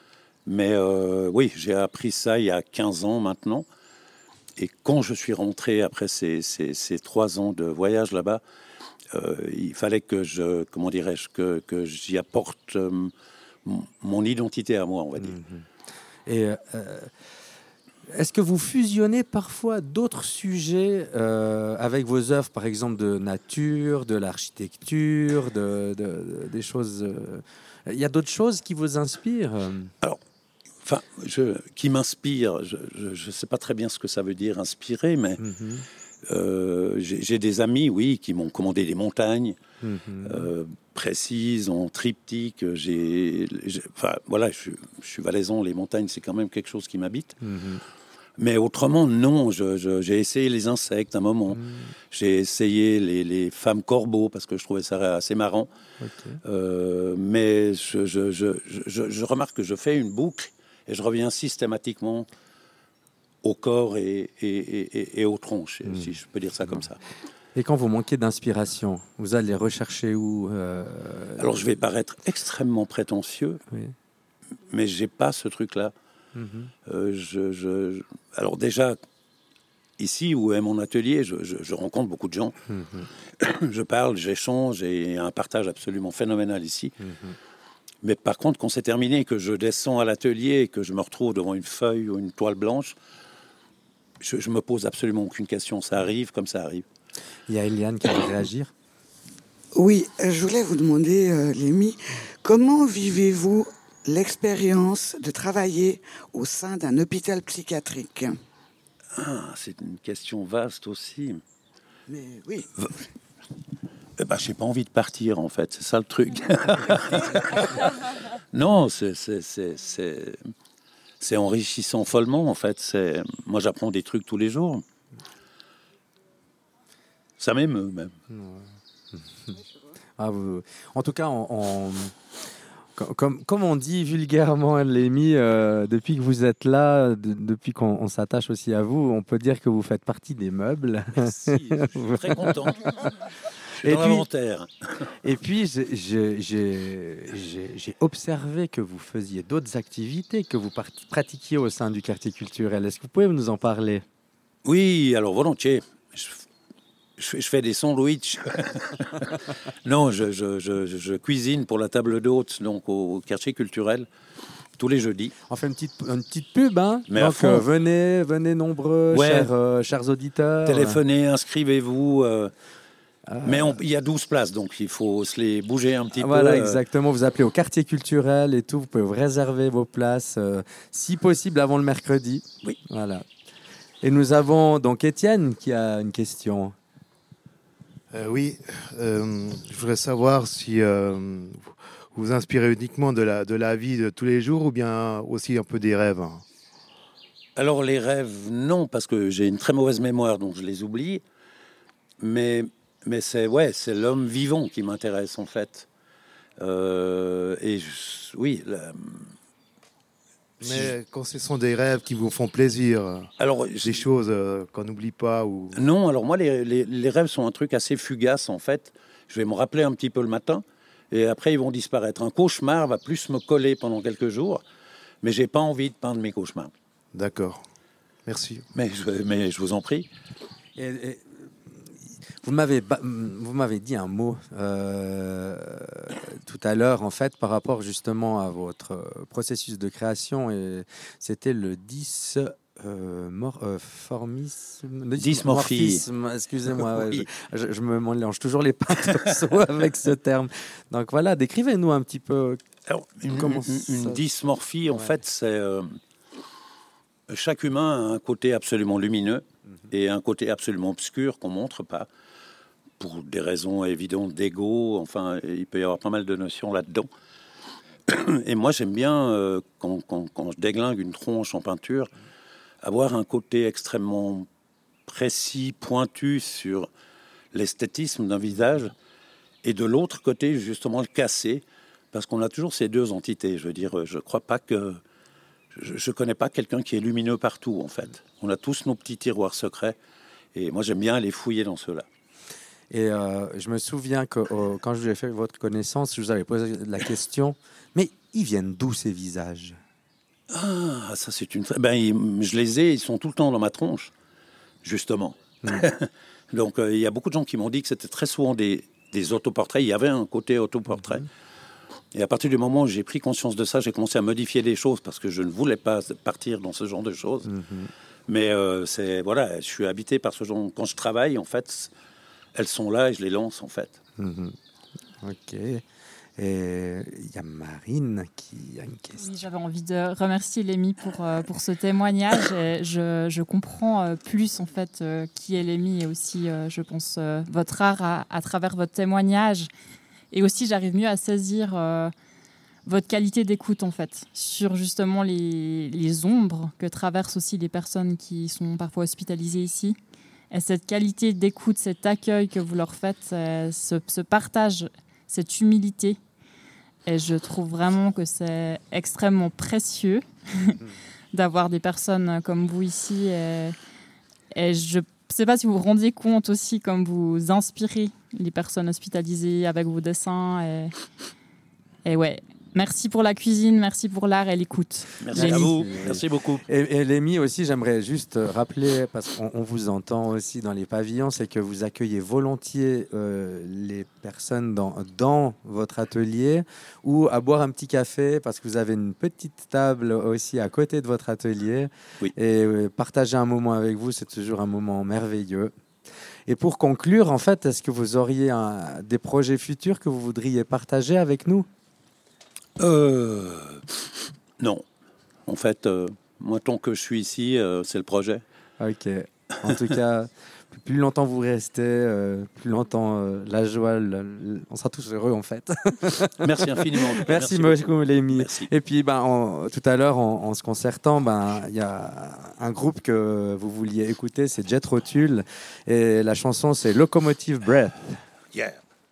Mais euh, oui, j'ai appris ça il y a quinze ans maintenant. Et quand je suis rentré après ces, ces, ces trois ans de voyage là-bas, euh, il fallait que je, comment dirais-je, que, que j'y apporte euh, mon, mon identité à moi, on va dire. Mmh. Et euh, est-ce que vous fusionnez parfois d'autres sujets euh, avec vos œuvres, par exemple de nature, de l'architecture, de, de, de, des choses... Euh, il y a d'autres choses qui vous inspirent? Alors, enfin, je, qui m'inspire, je ne sais pas très bien ce que ça veut dire, inspirer, mais mmh. euh, j'ai, j'ai des amis, oui, qui m'ont commandé des montagnes mmh. euh, précises, en triptyque. J'ai, j'ai, enfin, voilà, je, je suis valaisan, les montagnes, c'est quand même quelque chose qui m'habite. Mmh. Mais autrement, non, je, je, j'ai essayé les insectes un moment. Mmh. J'ai essayé les, les femmes corbeaux parce que je trouvais ça assez marrant. Okay. Euh, mais je, je, je, je, je remarque que je fais une boucle et je reviens systématiquement au corps et, et, et, et aux tronches, mmh. si je peux dire ça comme ça. Et quand vous manquez d'inspiration, vous allez rechercher où euh... Alors, je vais paraître extrêmement prétentieux, oui. mais j'ai pas ce truc-là. Mmh. Euh, je, je, alors déjà, ici où est mon atelier, je, je, je rencontre beaucoup de gens. Mmh. Je parle, j'échange, et un partage absolument phénoménal ici. Mmh. Mais par contre, quand c'est terminé, que je descends à l'atelier et que je me retrouve devant une feuille ou une toile blanche, je, je me pose absolument aucune question. Ça arrive comme ça arrive. Il y a Eliane qui va réagir. Oui, je voulais vous demander, euh, Lémi, comment vivez-vous l'expérience de travailler au sein d'un hôpital psychiatrique? Ah, c'est une question vaste aussi. Mais oui. Eh ben, j'ai pas envie de partir, en fait. C'est ça le truc. Non, c'est, c'est, c'est, c'est, c'est enrichissant follement, en fait. C'est... Moi, j'apprends des trucs tous les jours. Ça m'émeut, même. Ah, vous... En tout cas, on... on... Comme, comme on dit vulgairement, Lémi, euh, depuis que vous êtes là, de, depuis qu'on on s'attache aussi à vous, on peut dire que vous faites partie des meubles. Merci, je suis très content. Je suis dans l'inventaire. Et puis, j'ai, j'ai, j'ai, j'ai observé que vous faisiez d'autres activités, que vous pratiquiez au sein du quartier culturel. Est-ce que vous pouvez nous en parler? Oui, alors volontiers. Je... Je fais des sandwichs. Non, je, je, je, je cuisine pour la table d'hôte, donc au quartier culturel, tous les jeudis. On fait une petite, une petite pub, hein. Mais donc euh, venez, venez nombreux, ouais. chers, euh, chers auditeurs. Téléphonez, inscrivez-vous. Euh, ah. Mais il y a douze places, donc il faut se les bouger un petit ah, peu. Voilà, exactement. Vous appelez au quartier culturel et tout. Vous pouvez vous réserver vos places, euh, si possible, avant le mercredi. Oui. Voilà. Et nous avons donc Étienne qui a une question. Euh, oui, euh, je voudrais savoir si euh, vous vous inspirez uniquement de la, de la vie de tous les jours ou bien aussi un peu des rêves. Alors les rêves, non, parce que j'ai une très mauvaise mémoire, donc je les oublie. Mais, mais c'est, ouais, c'est l'homme vivant qui m'intéresse en fait. Euh, et je, oui... La, Mais quand ce sont des rêves qui vous font plaisir, alors, des choses euh, qu'on n'oublie pas ou... Non, alors moi, les, les, les rêves sont un truc assez fugace, en fait. Je vais me rappeler un petit peu le matin, et après, ils vont disparaître. Un cauchemar va plus me coller pendant quelques jours, mais j'ai pas envie de peindre mes cauchemars. D'accord. Merci. Mais je, mais je vous en prie. Et, et, vous m'avez, vous m'avez dit un mot euh, tout à l'heure, en fait, par rapport justement à votre processus de création, et c'était le dys, euh, mor, euh, formisme, dysmorphie. Excusez-moi, ouais, oui. je, je, je me mélange toujours les pinceaux avec ce terme. Donc voilà, décrivez-nous un petit peu. Alors, une, comment une, une dysmorphie, en ouais. fait, c'est euh, chaque humain a un côté absolument lumineux mm-hmm. et un côté absolument obscur qu'on montre pas. Pour des raisons évidentes d'ego, enfin, il peut y avoir pas mal de notions là-dedans. Et moi, j'aime bien, euh, quand, quand, quand je déglingue une tronche en peinture, avoir un côté extrêmement précis, pointu sur l'esthétisme d'un visage, et de l'autre côté, justement, le casser, parce qu'on a toujours ces deux entités. Je veux dire, je crois pas que... Je ne connais pas quelqu'un qui est lumineux partout, en fait. On a tous nos petits tiroirs secrets, et moi, j'aime bien aller fouiller dans ceux-là. Et euh, je me souviens que euh, quand je vous ai fait votre connaissance, je vous avais posé la question, mais ils viennent d'où ces visages? Ah, ça c'est une... Ben, ils- je les ai, ils sont tout le temps dans ma tronche, justement. Mmh. Donc euh, il y a beaucoup de gens qui m'ont dit que c'était très souvent des, des autoportraits. Il y avait un côté autoportrait. Mmh. Et à partir du moment où j'ai pris conscience de ça, j'ai commencé à modifier des choses parce que je ne voulais pas partir dans ce genre de choses. Mmh. Mais euh, c'est voilà, je suis habité par ce genre. Quand je travaille, en fait, elles sont là et je les lance en fait. Mmh. Ok. Et il y a Marine qui a une question. Oui, j'avais envie de remercier Lémi pour, euh, pour ce témoignage. Et je, je comprends euh, plus en fait euh, qui est Lémi et aussi, euh, je pense, euh, votre art à, à travers votre témoignage. Et aussi, j'arrive mieux à saisir euh, votre qualité d'écoute en fait sur justement les, les ombres que traversent aussi les personnes qui sont parfois hospitalisées ici. Et cette qualité d'écoute, cet accueil que vous leur faites, euh, ce, ce partage, cette humilité. Et je trouve vraiment que c'est extrêmement précieux d'avoir des personnes comme vous ici. Et, et je ne sais pas si vous vous rendiez compte aussi comme vous inspirez les personnes hospitalisées avec vos dessins. Et, et ouais, merci pour la cuisine, merci pour l'art et l'écoute. Merci Lémi. à vous, merci beaucoup. Et, et Lémi aussi, j'aimerais juste rappeler, parce qu'on on vous entend aussi dans les pavillons, c'est que vous accueillez volontiers euh, les personnes dans, dans votre atelier ou à boire un petit café, parce que vous avez une petite table aussi à côté de votre atelier. Oui. Et euh, partager un moment avec vous, c'est toujours un moment merveilleux. Et pour conclure, en fait, est-ce que vous auriez un, des projets futurs que vous voudriez partager avec nous ? Euh, non. En fait, euh, moi, tant que je suis ici, euh, c'est le projet. Ok. En tout cas, plus longtemps vous restez, euh, plus longtemps euh, la joie, le- le- on sera tous heureux en fait. Merci infiniment. Merci, Merci beaucoup, Lémi. Merci. Et puis, ben, en- tout à l'heure, en, en se concertant, ben, il y a un groupe que vous vouliez écouter, c'est Jethro Tull, et la chanson c'est Locomotive Breath. Yeah.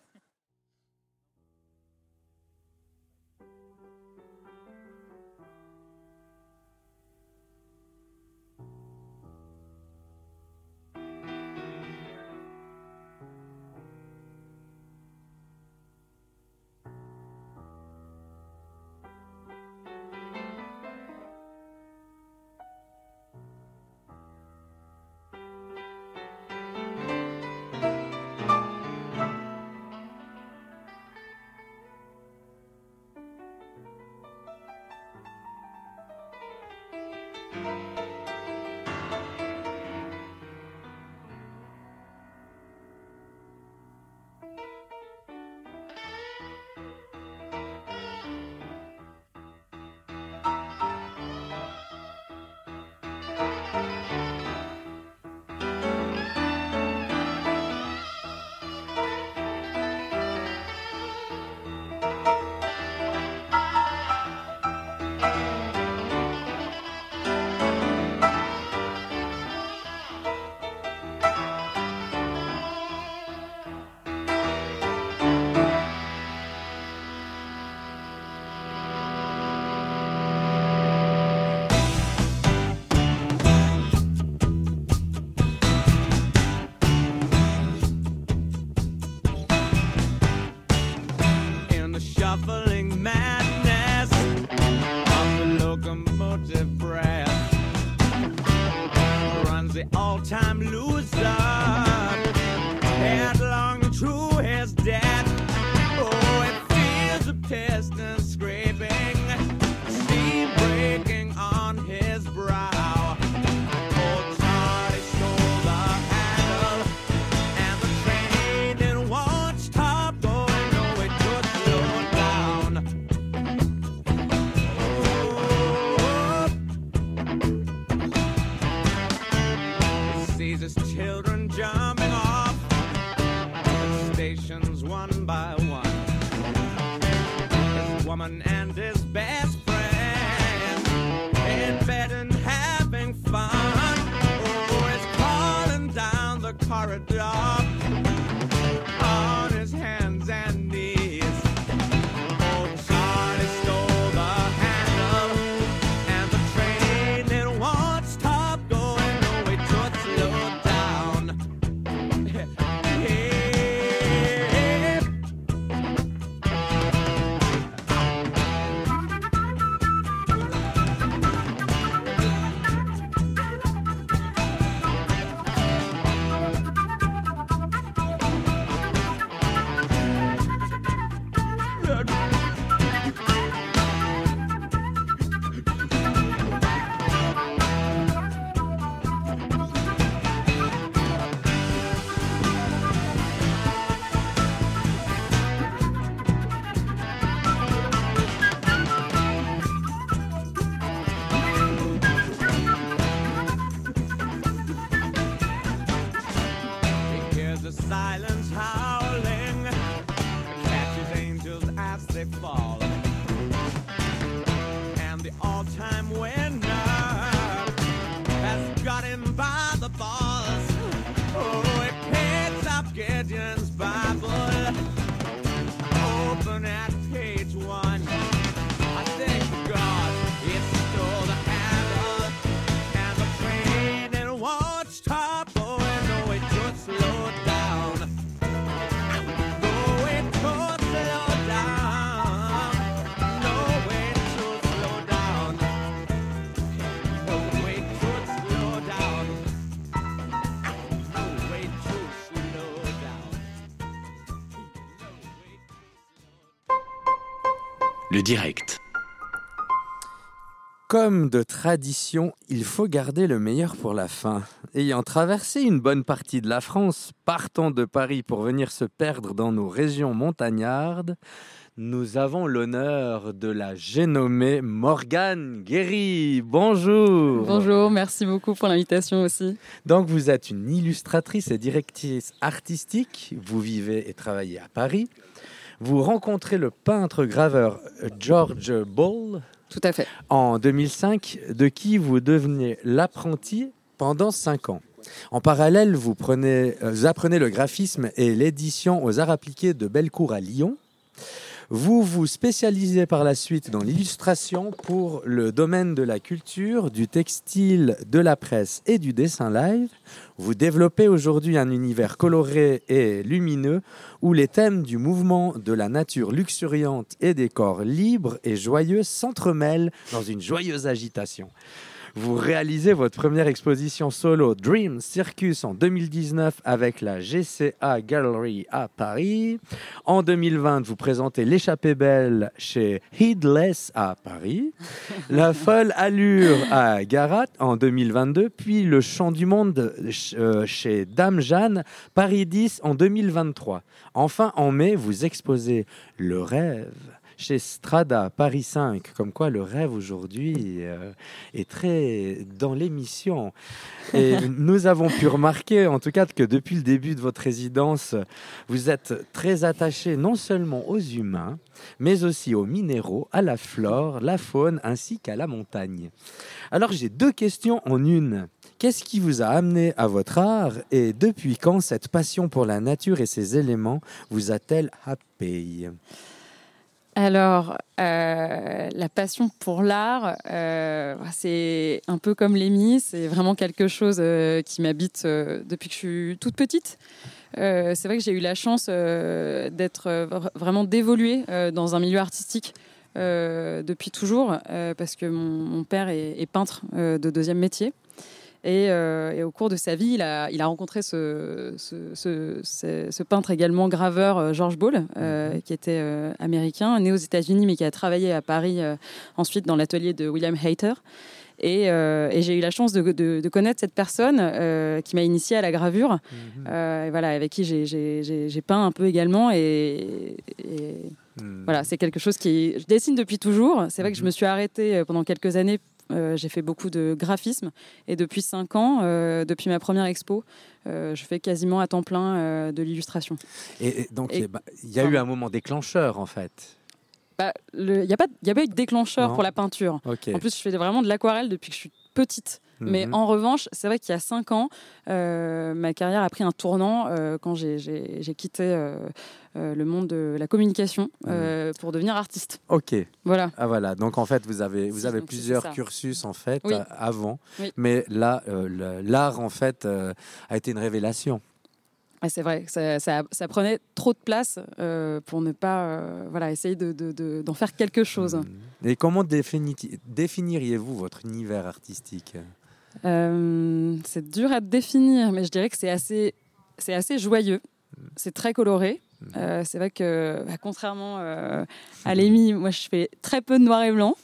In the shuffling madness of the locomotive breath runs the all-time loser headlong to his death. Oh, it feels a piston scraping, steam breaking on his brow. Holds on his shoulder handle, and the train it won't stop going. No, it could slow down. Oh, he sees his children jumping off the stations one by one. His woman they fall. And the all-time winner has got him by the balls. Oh, he picks up Gideon's Bible, open at page one. I thank God he stole the handle, and the train it won't stop. Oh, no, it could slow down. No, it could slow down. No, it could slow down. No, it could slow down. No, it could slow down. Le direct. Comme de tradition, il faut garder le meilleur pour la fin. Ayant traversé une bonne partie de la France, partant de Paris pour venir se perdre dans nos régions montagnardes, nous avons l'honneur de la j'ai nommée Morgane Guéry. Bonjour. Bonjour, merci beaucoup pour l'invitation aussi. Donc vous êtes une illustratrice et directrice artistique, vous vivez et travaillez à Paris. Vous rencontrez le peintre-graveur George Ball. Tout à fait. En deux mille cinq, de qui vous devenez l'apprenti pendant cinq ans. En parallèle, vous, prenez, euh, vous apprenez le graphisme et l'édition aux arts appliqués de Bellecour à Lyon. Vous vous spécialisez par la suite dans l'illustration pour le domaine de la culture, du textile, de la presse et du dessin live. Vous développez aujourd'hui un univers coloré et lumineux où les thèmes du mouvement, de la nature luxuriante et des corps libres et joyeux s'entremêlent dans une joyeuse agitation. Vous réalisez votre première exposition solo Dream Circus en deux mille dix-neuf avec la G C A Gallery à Paris. En deux mille vingt, vous présentez L'échappée belle chez Heedless à Paris. La folle allure à Garat en deux mille vingt-deux. Puis Le chant du monde euh, chez Dame Jeanne, Paris dix en deux mille vingt-trois. Enfin, en mai, vous exposez Le rêve chez Strada, Paris cinq, comme quoi le rêve aujourd'hui euh, est très dans l'émission. Et nous avons pu remarquer, en tout cas, que depuis le début de votre résidence, vous êtes très attaché non seulement aux humains, mais aussi aux minéraux, à la flore, la faune, ainsi qu'à la montagne. Alors j'ai deux questions en une. Qu'est-ce qui vous a amené à votre art et depuis quand cette passion pour la nature et ses éléments vous a-t-elle happé ? Alors, euh, la passion pour l'art, euh, c'est un peu comme Lémi, c'est vraiment quelque chose euh, qui m'habite euh, depuis que je suis toute petite. Euh, c'est vrai que j'ai eu la chance euh, d'être euh, vraiment d'évoluer euh, dans un milieu artistique euh, depuis toujours, euh, parce que mon, mon père est, est peintre euh, de deuxième métier. Et, euh, et au cours de sa vie, il a, il a rencontré ce, ce, ce, ce, ce peintre également graveur, euh, George Ball, euh, qui était euh, américain, né aux États-Unis, mais qui a travaillé à Paris euh, ensuite dans l'atelier de William Hayter. Et, euh, et j'ai eu la chance de, de, de connaître cette personne euh, qui m'a initiée à la gravure, mmh. euh, et voilà, avec qui j'ai, j'ai, j'ai, j'ai peint un peu également. Et, et mmh. voilà, c'est quelque chose qui... Je dessine depuis toujours. C'est vrai mmh. que je me suis arrêtée pendant quelques années. Euh, j'ai fait beaucoup de graphisme et depuis cinq ans, euh, depuis ma première expo, euh, je fais quasiment à temps plein euh, de l'illustration. Et, et donc, il bah, y a eu un moment déclencheur, en fait. Bah, il n'y a, a pas eu de déclencheur non. pour la peinture. Okay. En plus, je fais vraiment de l'aquarelle depuis que je suis petite. Mm-hmm. Mais en revanche, c'est vrai qu'il y a cinq ans, euh, ma carrière a pris un tournant euh, quand j'ai, j'ai, j'ai quitté euh, euh, le monde de la communication euh, mm. pour devenir artiste. Ok. Voilà. Ah voilà. Donc en fait, vous avez vous avez Donc, plusieurs cursus en fait oui. euh, avant, oui. mais là, euh, le, l'art en fait euh, a été une révélation. Et c'est vrai, ça, ça, ça prenait trop de place euh, pour ne pas euh, voilà, essayer de, de, de, d'en faire quelque chose. Et comment défini- définiriez-vous votre univers artistique ? euh, C'est dur à définir, mais je dirais que c'est assez, c'est assez joyeux, c'est très coloré. Euh, c'est vrai que, bah, contrairement euh, à Lémi, moi je fais très peu de noir et blanc.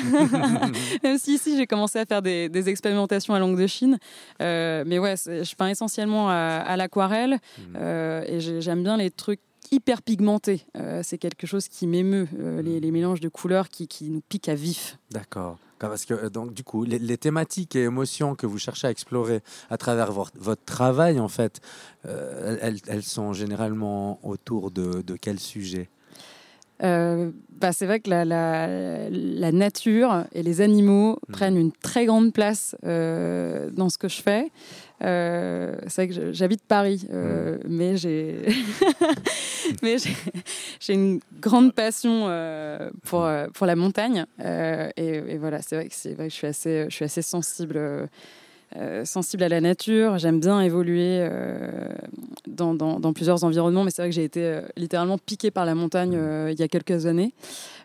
Même si ici j'ai commencé à faire des, des expérimentations à langue de Chine, euh, mais ouais, je peins essentiellement à, à l'aquarelle euh, et j'aime bien les trucs hyper pigmentés. Euh, c'est quelque chose qui m'émeut, euh, les, les mélanges de couleurs qui, qui nous piquent à vif. D'accord. Parce que donc du coup, les, les thématiques et émotions que vous cherchez à explorer à travers votre, votre travail, en fait, euh, elles, elles sont généralement autour de, de quel sujet ? Euh, bah, c'est vrai que la, la, la nature et les animaux mmh. prennent une très grande place euh, dans ce que je fais. Euh, c'est vrai que j'habite Paris, euh, mmh. mais j'ai mais j'ai, j'ai une grande passion euh, pour pour la montagne euh, et, et voilà, c'est vrai que c'est vrai que je suis assez je suis assez sensible. Euh, Euh, sensible à la nature, j'aime bien évoluer euh, dans, dans, dans plusieurs environnements, mais c'est vrai que j'ai été euh, littéralement piquée par la montagne euh, il y a quelques années.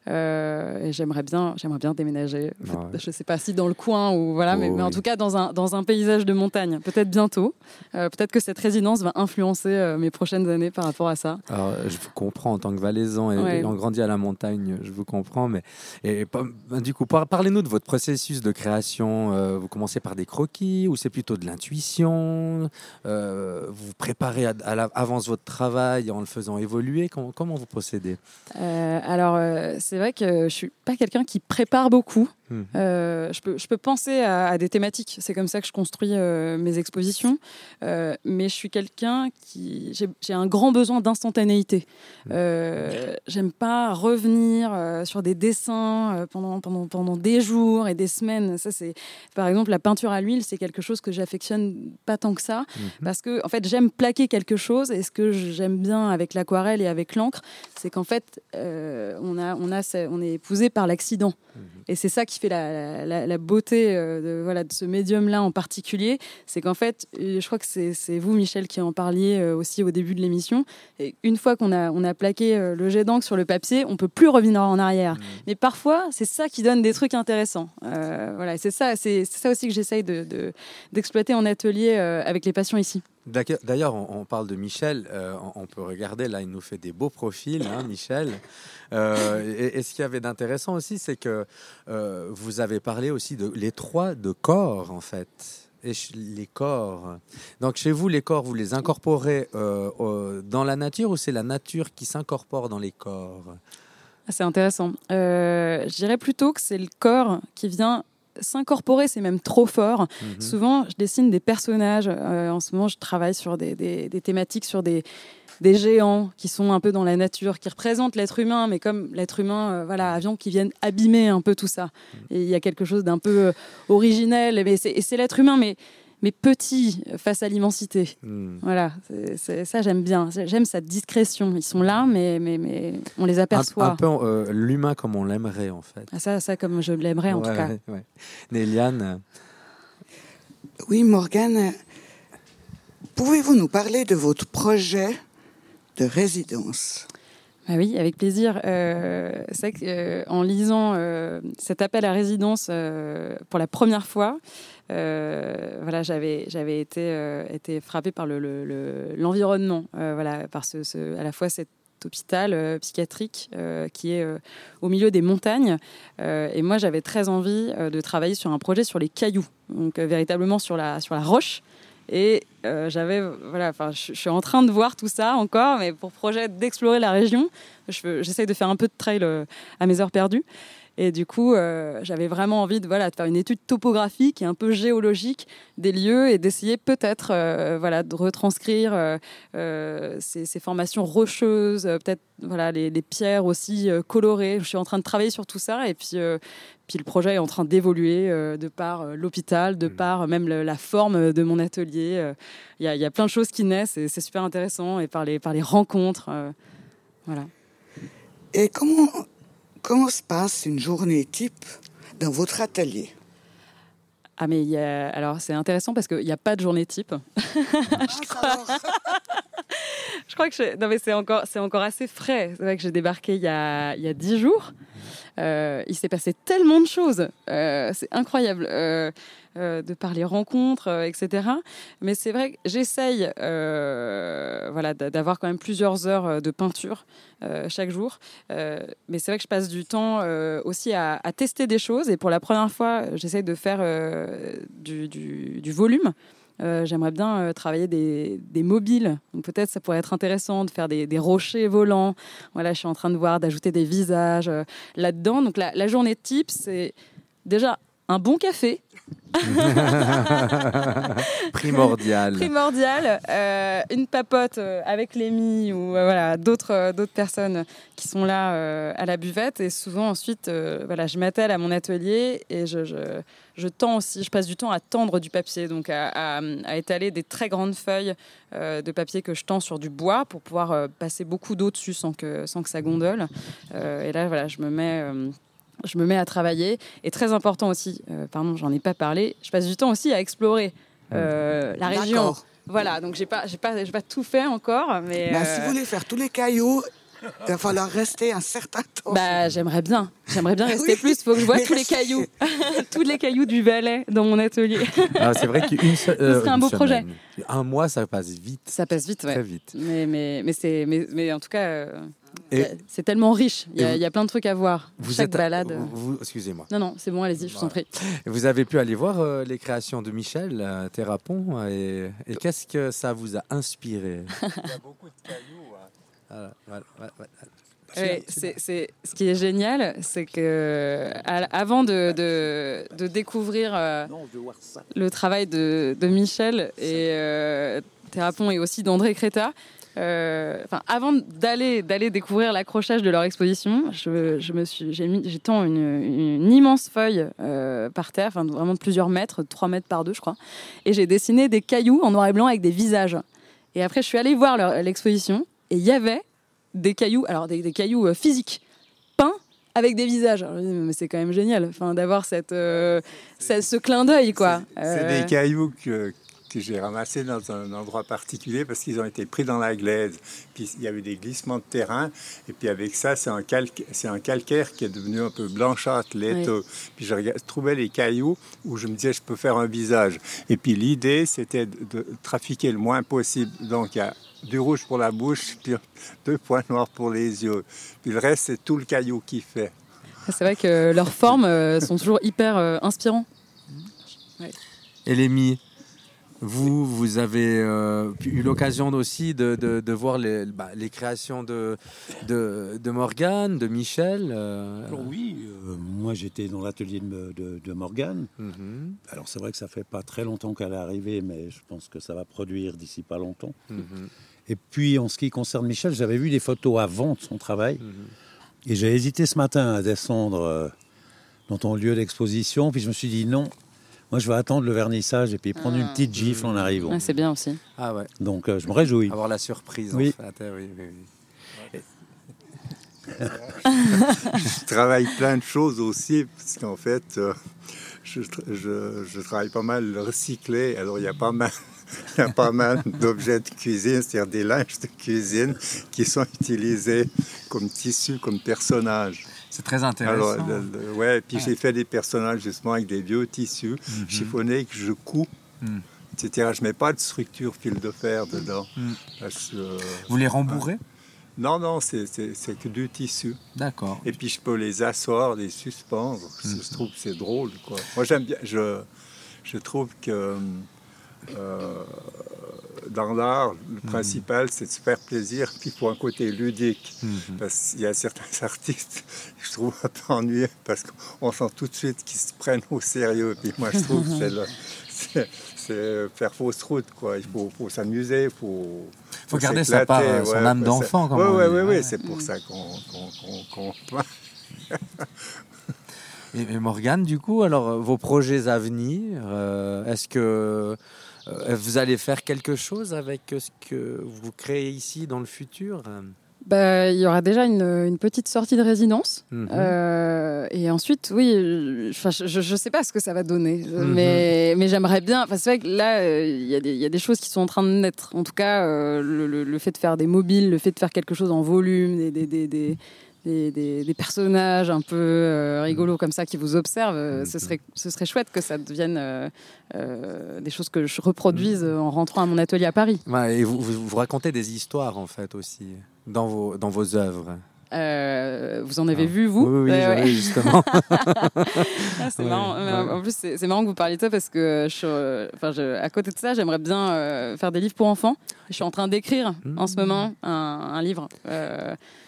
Euh, et j'aimerais bien, j'aimerais bien déménager. En fait, ouais. Je ne sais pas si dans le coin ou voilà, oh, mais, mais en oui. tout cas dans un, dans un paysage de montagne, peut-être bientôt. Euh, peut-être que cette résidence va influencer euh, mes prochaines années par rapport à ça. Alors, je vous comprends en tant que Valaisan et ouais. ayant grandi à la montagne, je vous comprends. Mais et, et, du coup, par, parlez-nous de votre processus de création. Euh, vous commencez par des croquis ou c'est plutôt de l'intuition? euh, Vous préparez à, à la, avance votre travail en le faisant évoluer. Comment, comment vous procédez? euh, Alors, euh, c'est C'est vrai que je suis pas quelqu'un qui prépare beaucoup. Mmh. Euh, je peux, je peux penser à, à des thématiques. C'est comme ça que je construis euh, mes expositions. Euh, mais je suis quelqu'un qui... J'ai, j'ai un grand besoin d'instantanéité. Mmh. Euh, j'aime pas revenir euh, sur des dessins euh, pendant, pendant, pendant des jours et des semaines. Ça, c'est... Par exemple, la peinture à l'huile, c'est quelque chose que j'affectionne pas tant que ça. Mmh. Parce que, en fait, j'aime plaquer quelque chose. Et ce que j'aime bien avec l'aquarelle et avec l'encre, c'est qu'en fait, euh, on, a, on, a, on est épousé par l'accident. Mmh. Et c'est ça qui fait la, la, la beauté euh, de, voilà, de ce médium-là en particulier. C'est qu'en fait, je crois que c'est, c'est vous, Michel, qui en parliez euh, aussi au début de l'émission. Et une fois qu'on a, on a plaqué euh, le jet d'encre sur le papier, on ne peut plus revenir en arrière. Mmh. Mais parfois, c'est ça qui donne des trucs intéressants. Euh, voilà, c'est, ça, c'est, c'est ça aussi que j'essaye de, de, d'exploiter en atelier euh, avec les patients ici. D'ailleurs, on parle de Michel, euh, on peut regarder, là, il nous fait des beaux profils, hein, Michel. Euh, et, et ce qu'il y avait d'intéressant aussi, c'est que euh, vous avez parlé aussi de les trois de corps, en fait. Et les corps. Donc, chez vous, les corps, vous les incorporez euh, euh, dans la nature ou c'est la nature qui s'incorpore dans les corps? C'est intéressant. Euh, je dirais plutôt que c'est le corps qui vient... S'incorporer, c'est même trop fort. Mmh. Souvent, je dessine des personnages. Euh, en ce moment, je travaille sur des, des, des thématiques, sur des, des géants qui sont un peu dans la nature, qui représentent l'être humain, mais comme l'être humain, euh, voilà, avions qui viennent abîmer un peu tout ça. Mmh. Et il y a quelque chose d'un peu euh, originel. Mais c'est, et c'est l'être humain, mais mais petit face à l'immensité. Mmh. Voilà, c'est, c'est, ça j'aime bien. J'aime cette discrétion. Ils sont là, mais, mais, mais on les aperçoit. Un, un peu euh, l'humain comme on l'aimerait, en fait. Ah, ça, ça comme je l'aimerais, en ouais, tout cas. Ouais, ouais. Néliane. Oui, Morgane, pouvez-vous nous parler de votre projet de résidence ? Ah oui, avec plaisir. Euh, c'est vrai qu'en euh, lisant euh, cet appel à résidence euh, pour la première fois, euh, voilà, j'avais, j'avais été, euh, été frappée par le, le, le, l'environnement, euh, voilà, par ce, ce, à la fois cet hôpital euh, psychiatrique euh, qui est euh, au milieu des montagnes. Euh, et moi, j'avais très envie euh, de travailler sur un projet sur les cailloux, donc euh, véritablement sur la, sur la roche. Et euh, j'avais, voilà, enfin, je, je suis en train de voir tout ça encore, mais pour projet d'explorer la région, je, j'essaye de faire un peu de trail euh, à mes heures perdues. Et du coup, euh, j'avais vraiment envie de, voilà, de faire une étude topographique et un peu géologique des lieux et d'essayer peut-être euh, voilà, de retranscrire euh, euh, ces, ces formations rocheuses, euh, peut-être voilà, les, les pierres aussi euh, colorées. Je suis en train de travailler sur tout ça et puis, euh, puis le projet est en train d'évoluer euh, de par euh, l'hôpital, de par euh, même le, la forme de mon atelier. Il euh, y, y a plein de choses qui naissent et c'est super intéressant et par les, par les rencontres. Euh, voilà. Et comment... Comment se passe une journée type dans votre atelier ? Ah mais il y a... alors c'est intéressant parce qu'il n'y a pas de journée type. je, crois... je crois que je... non mais c'est encore c'est encore assez frais. C'est vrai que j'ai débarqué il y a il y a dix jours. Euh, il s'est passé tellement de choses. Euh, c'est incroyable. Euh, euh, de par les rencontres, euh, et cetera. Mais c'est vrai que j'essaye euh, voilà, d'avoir quand même plusieurs heures de peinture euh, chaque jour. Euh, mais c'est vrai que je passe du temps euh, aussi à, à tester des choses. Et pour la première fois, j'essaye de faire euh, du, du, du volume. Euh, j'aimerais bien euh, travailler des, des mobiles. Donc peut-être ça pourrait être intéressant de faire des, des rochers volants. Voilà, je suis en train de voir, d'ajouter des visages euh, là-dedans. Donc la, la journée type, c'est déjà un bon café. Primordial. Primordial. Euh, une papote euh, avec Lémi ou euh, voilà, d'autres, euh, d'autres personnes qui sont là euh, à la buvette. Et souvent, ensuite, euh, voilà, je m'attelle à mon atelier et je, je, je tends aussi, je passe du temps à tendre du papier, donc à, à, à étaler des très grandes feuilles euh, de papier que je tends sur du bois pour pouvoir euh, passer beaucoup d'eau dessus sans que, sans que ça gondole. Euh, et là, voilà, je me mets... Euh, Je me mets à travailler. Et très important aussi, euh, pardon, j'en ai pas parlé, je passe du temps aussi à explorer euh, la région. D'accord. Voilà, donc j'ai pas, j'ai pas, j'ai pas tout fait encore, mais. Bah, euh, si vous voulez faire tous les cailloux, il va falloir rester un certain temps. Bah, j'aimerais bien. J'aimerais bien rester Oui, plus. Il faut que je voie mais tous les restez. cailloux. tous les cailloux du Valais dans mon atelier. Ah, c'est vrai qu'une se- euh, serait un une beau projet. semaine. Un mois, ça passe vite. Ça passe vite, ouais. Très vite. Mais, mais, mais, c'est, mais, mais en tout cas, euh, Et- y a- c'est tellement riche. Il y, et a- vous- il y a plein de trucs à voir. Vous Chaque êtes, balade. euh. vous- vous- excusez-moi. Non, non, c'est bon, allez-y, je vous en prie. Vous avez pu aller voir euh, les créations de Michel euh, Thérapon et, et qu'est-ce que ça vous a inspiré? Il y a beaucoup de cailloux. hein. Voilà, voilà, voilà, voilà. Ouais, c'est, c'est, ce qui est génial, c'est que à- avant de, de, de découvrir euh, le travail de, de Michel et euh, Thérapon et aussi d'André Créta, euh, enfin, avant d'aller, d'aller découvrir l'accrochage de leur exposition, je, je me suis, j'ai, mis, j'ai tant une, une immense feuille euh, par terre, enfin, vraiment de plusieurs mètres, trois mètres par deux, je crois, et j'ai dessiné des cailloux en noir et blanc avec des visages. Et après, je suis allée voir leur- l'exposition et il y avait des cailloux, alors des, des cailloux euh, physiques, peints avec des visages. Alors, je me dis, mais c'est quand même génial, enfin, d'avoir cette, euh, ce, ce clin d'œil, quoi. C'est Euh, des cailloux que, que j'ai ramassés dans un endroit particulier parce qu'ils ont été pris dans la glaise. Puis il y avait des glissements de terrain. Et puis avec ça, c'est un, calc- c'est un calcaire qui est devenu un peu blanchâtre, laiteux. Puis je regard- trouvais les cailloux où je me disais, je peux faire un visage. Et puis l'idée, c'était de, de trafiquer le moins possible. Donc il y a du rouge pour la bouche, puis deux points noirs pour les yeux. Puis le reste, c'est tout le caillou qui fait. c'est vrai que leurs formes euh, sont toujours hyper euh, inspirants. Ouais. Et Lémi, vous, vous avez euh, eu l'occasion aussi de, de, de voir les, bah, les créations de, de, de Morgane, de Michel. euh, Alors oui, euh, moi j'étais dans l'atelier de, de, de Morgane. mhm, Alors c'est vrai que ça fait pas très longtemps qu'elle est arrivée, mais je pense que ça va produire d'ici pas longtemps. mhm, Et puis en ce qui concerne Michel, j'avais vu des photos avant de son travail. mhm. Et j'ai hésité ce matin à descendre euh, dans ton lieu d'exposition. Puis je me suis dit non, moi je vais attendre le vernissage et puis prendre Ah. une petite gifle en arrivant. Ouais, c'est bien aussi. Ah ouais, Donc euh, je me réjouis. avoir la surprise Oui. en fait. eh oui, oui, oui. Je travaille plein de choses aussi, parce qu'en fait, euh, je, je, je travaille pas mal le recyclé. Alors, il y a pas mal, il y a pas mal d'objets de cuisine, c'est-à-dire des linges de cuisine qui sont utilisés comme tissu, comme personnages. C'est très intéressant. Alors, le- le- ouais, puis j'ai fait des personnages justement avec des vieux tissus Mhm. chiffonnés que je couds, Mhm. et cetera. Je mets pas de structure fil de fer dedans. Mhm. Parce que, euh, Vous les rembourrez? non, non, c'est, c'est, c'est que du tissu. D'accord. Et puis je peux les asseoir, les suspendre. Je, je trouve que c'est drôle, quoi. Moi j'aime bien. Je, je trouve que euh, dans l'art, le principal c'est de se faire plaisir, puis pour un côté ludique. Mhm. Parce qu'il y a certains artistes, je trouve un peu ennuyeux parce qu'on sent tout de suite qu'ils se prennent au sérieux. Puis moi je trouve que c'est, le, c'est, c'est faire fausse route, quoi. Il faut, faut s'amuser, il faut. Faut garder sa part, s'éclater, son ouais, âme ouais, d'enfant, c'est- comme ouais, on ouais, dit. ouais, ouais, Ouais. c'est pour ça qu'on, qu'on, qu'on, qu'on- Et, et Morgane, du coup, alors euh, vos projets à venir, euh, est-ce que euh, vous allez faire quelque chose avec euh, ce que vous créez ici dans le futur? Bah, il y aura déjà une, une petite sortie de résidence. Mhm. Euh, et ensuite, oui, euh, enfin, je ne sais pas ce que ça va donner, euh, Mhm. mais, mais j'aimerais bien. Enfin, c'est vrai que là, euh, il y, a des- il y a des choses qui sont en train de naître. En tout cas, euh, le, le- le fait de faire des mobiles, le fait de faire quelque chose en volume, des, des, des, des, des, des- des personnages un peu euh, rigolos comme ça qui vous observent, euh, ce, serait, ce serait chouette que ça devienne euh, euh, des choses que je reproduise en rentrant à mon atelier à Paris. Ouais, et vous, vous, vous racontez des histoires, en fait, aussi, dans vos, dans vos œuvres. Euh, vous en avez Ah. vu, vous? Oui, oui, Ouais, j'en ai, ouais. justement. Ah, c'est Ouais, marrant. ouais. En plus, c'est c'est marrant que vous parliez de ça parce que je, suis, euh, enfin, je, à côté de ça, j'aimerais bien euh, faire des livres pour enfants. Je suis en train d'écrire Mmh. en ce moment un, un livre. Euh,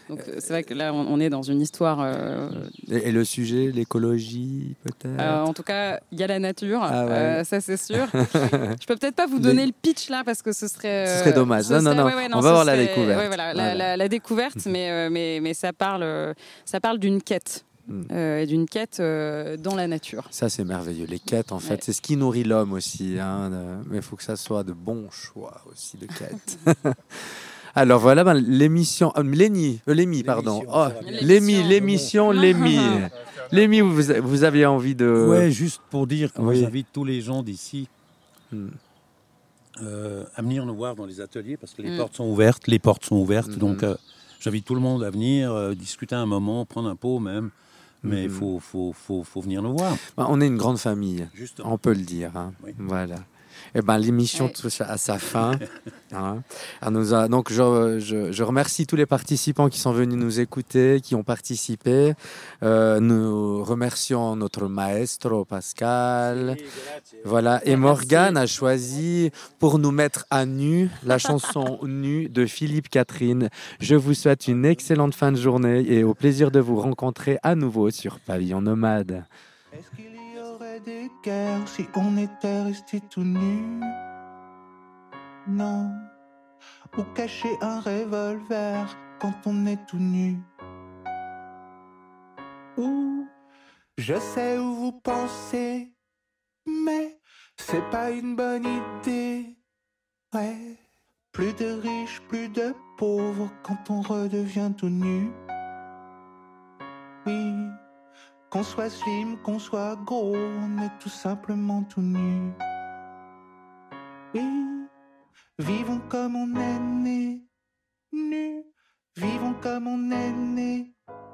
Donc c'est vrai que là, on, on est dans une histoire. Euh... Et, et le sujet, l'écologie, peut-être. Euh, en tout cas, il y a la nature, ah ouais. euh, ça c'est sûr. Je peux peut-être pas vous donner Les... le pitch là parce que ce serait. Ce serait dommage. Ce non, serait... non, non, ouais, ouais, non. On va voir serait... la découverte. Ouais, voilà, voilà. La, la, la découverte, mais, euh, mais, mais ça parle, euh, ça parle d'une quête. Euh, d'une quête euh, dans la nature. Ça, c'est merveilleux. Les quêtes, en fait, ouais. c'est ce qui nourrit l'homme aussi. Hein, de... Mais il faut que ça soit de bons choix aussi de quêtes. Alors voilà, ben, l'émission... Euh, Lémi, euh, Lémi, pardon. Oh, Lémi, l'émission Lémi. Lémi, vous, vous aviez envie de... Ouais, juste pour dire que oui. j'invite tous les gens d'ici hmm. euh, à venir nous voir dans les ateliers parce que les hmm. portes sont ouvertes. Les portes sont ouvertes, hmm. donc euh, j'invite tout le monde à venir euh, discuter un moment, prendre un pot même. Mais il mmh. faut, faut, faut, faut venir nous voir. Ben, on est une grande famille, Justement. on peut le dire. Hein. Oui. Voilà. Et ben, l'émission ouais. touche à sa fin. hein. nous a... Donc, je, je, je remercie tous les participants qui sont venus nous écouter, qui ont participé. Euh, nous remercions notre maestro Pascal. Oui, voilà. Et Morgane a choisi pour nous mettre à nu la chanson Nu de Philippe Catherine. Je vous souhaite une excellente fin de journée et au plaisir de vous rencontrer à nouveau sur Pavillon Nomade. Est-ce qu'il y aurait des guerres si on était resté tout nu? Non. Ou cacher un revolver quand on est tout nu? Ou je sais où vous pensez, mais c'est pas une bonne idée. Ouais. Plus de riches, plus de pauvres quand on redevient tout nu. Oui. Qu'on soit slim, qu'on soit gros, on est tout simplement tout nu. Oui, vivons comme on est né, nu. Vivons comme on est né,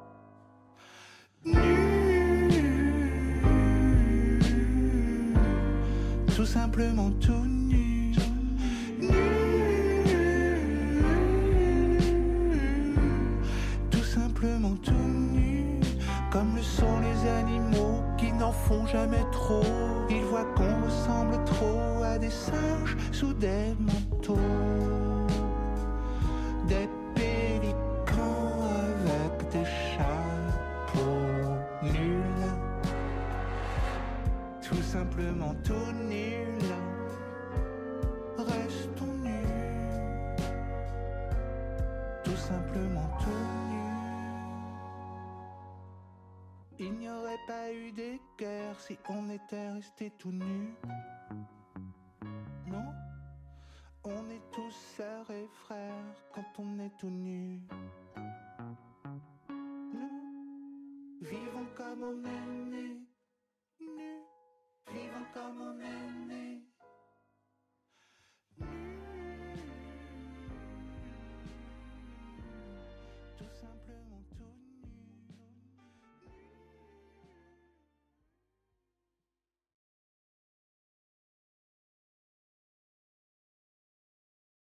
nu. Tout simplement tout nu, nu. Tout simplement tout nu. Comme le sont les animaux qui n'en font jamais trop. Ils voient qu'on ressemble trop à des singes sous des manteaux. Des pélicans avec des chapeaux nuls. Tout simplement tout nul. Restons nus. Tout simplement tout nul. Il n'y aurait pas eu des guerres si on était resté tout nu. Non, on est tous sœurs et frères quand on est tout nu. Nous vivons comme on est.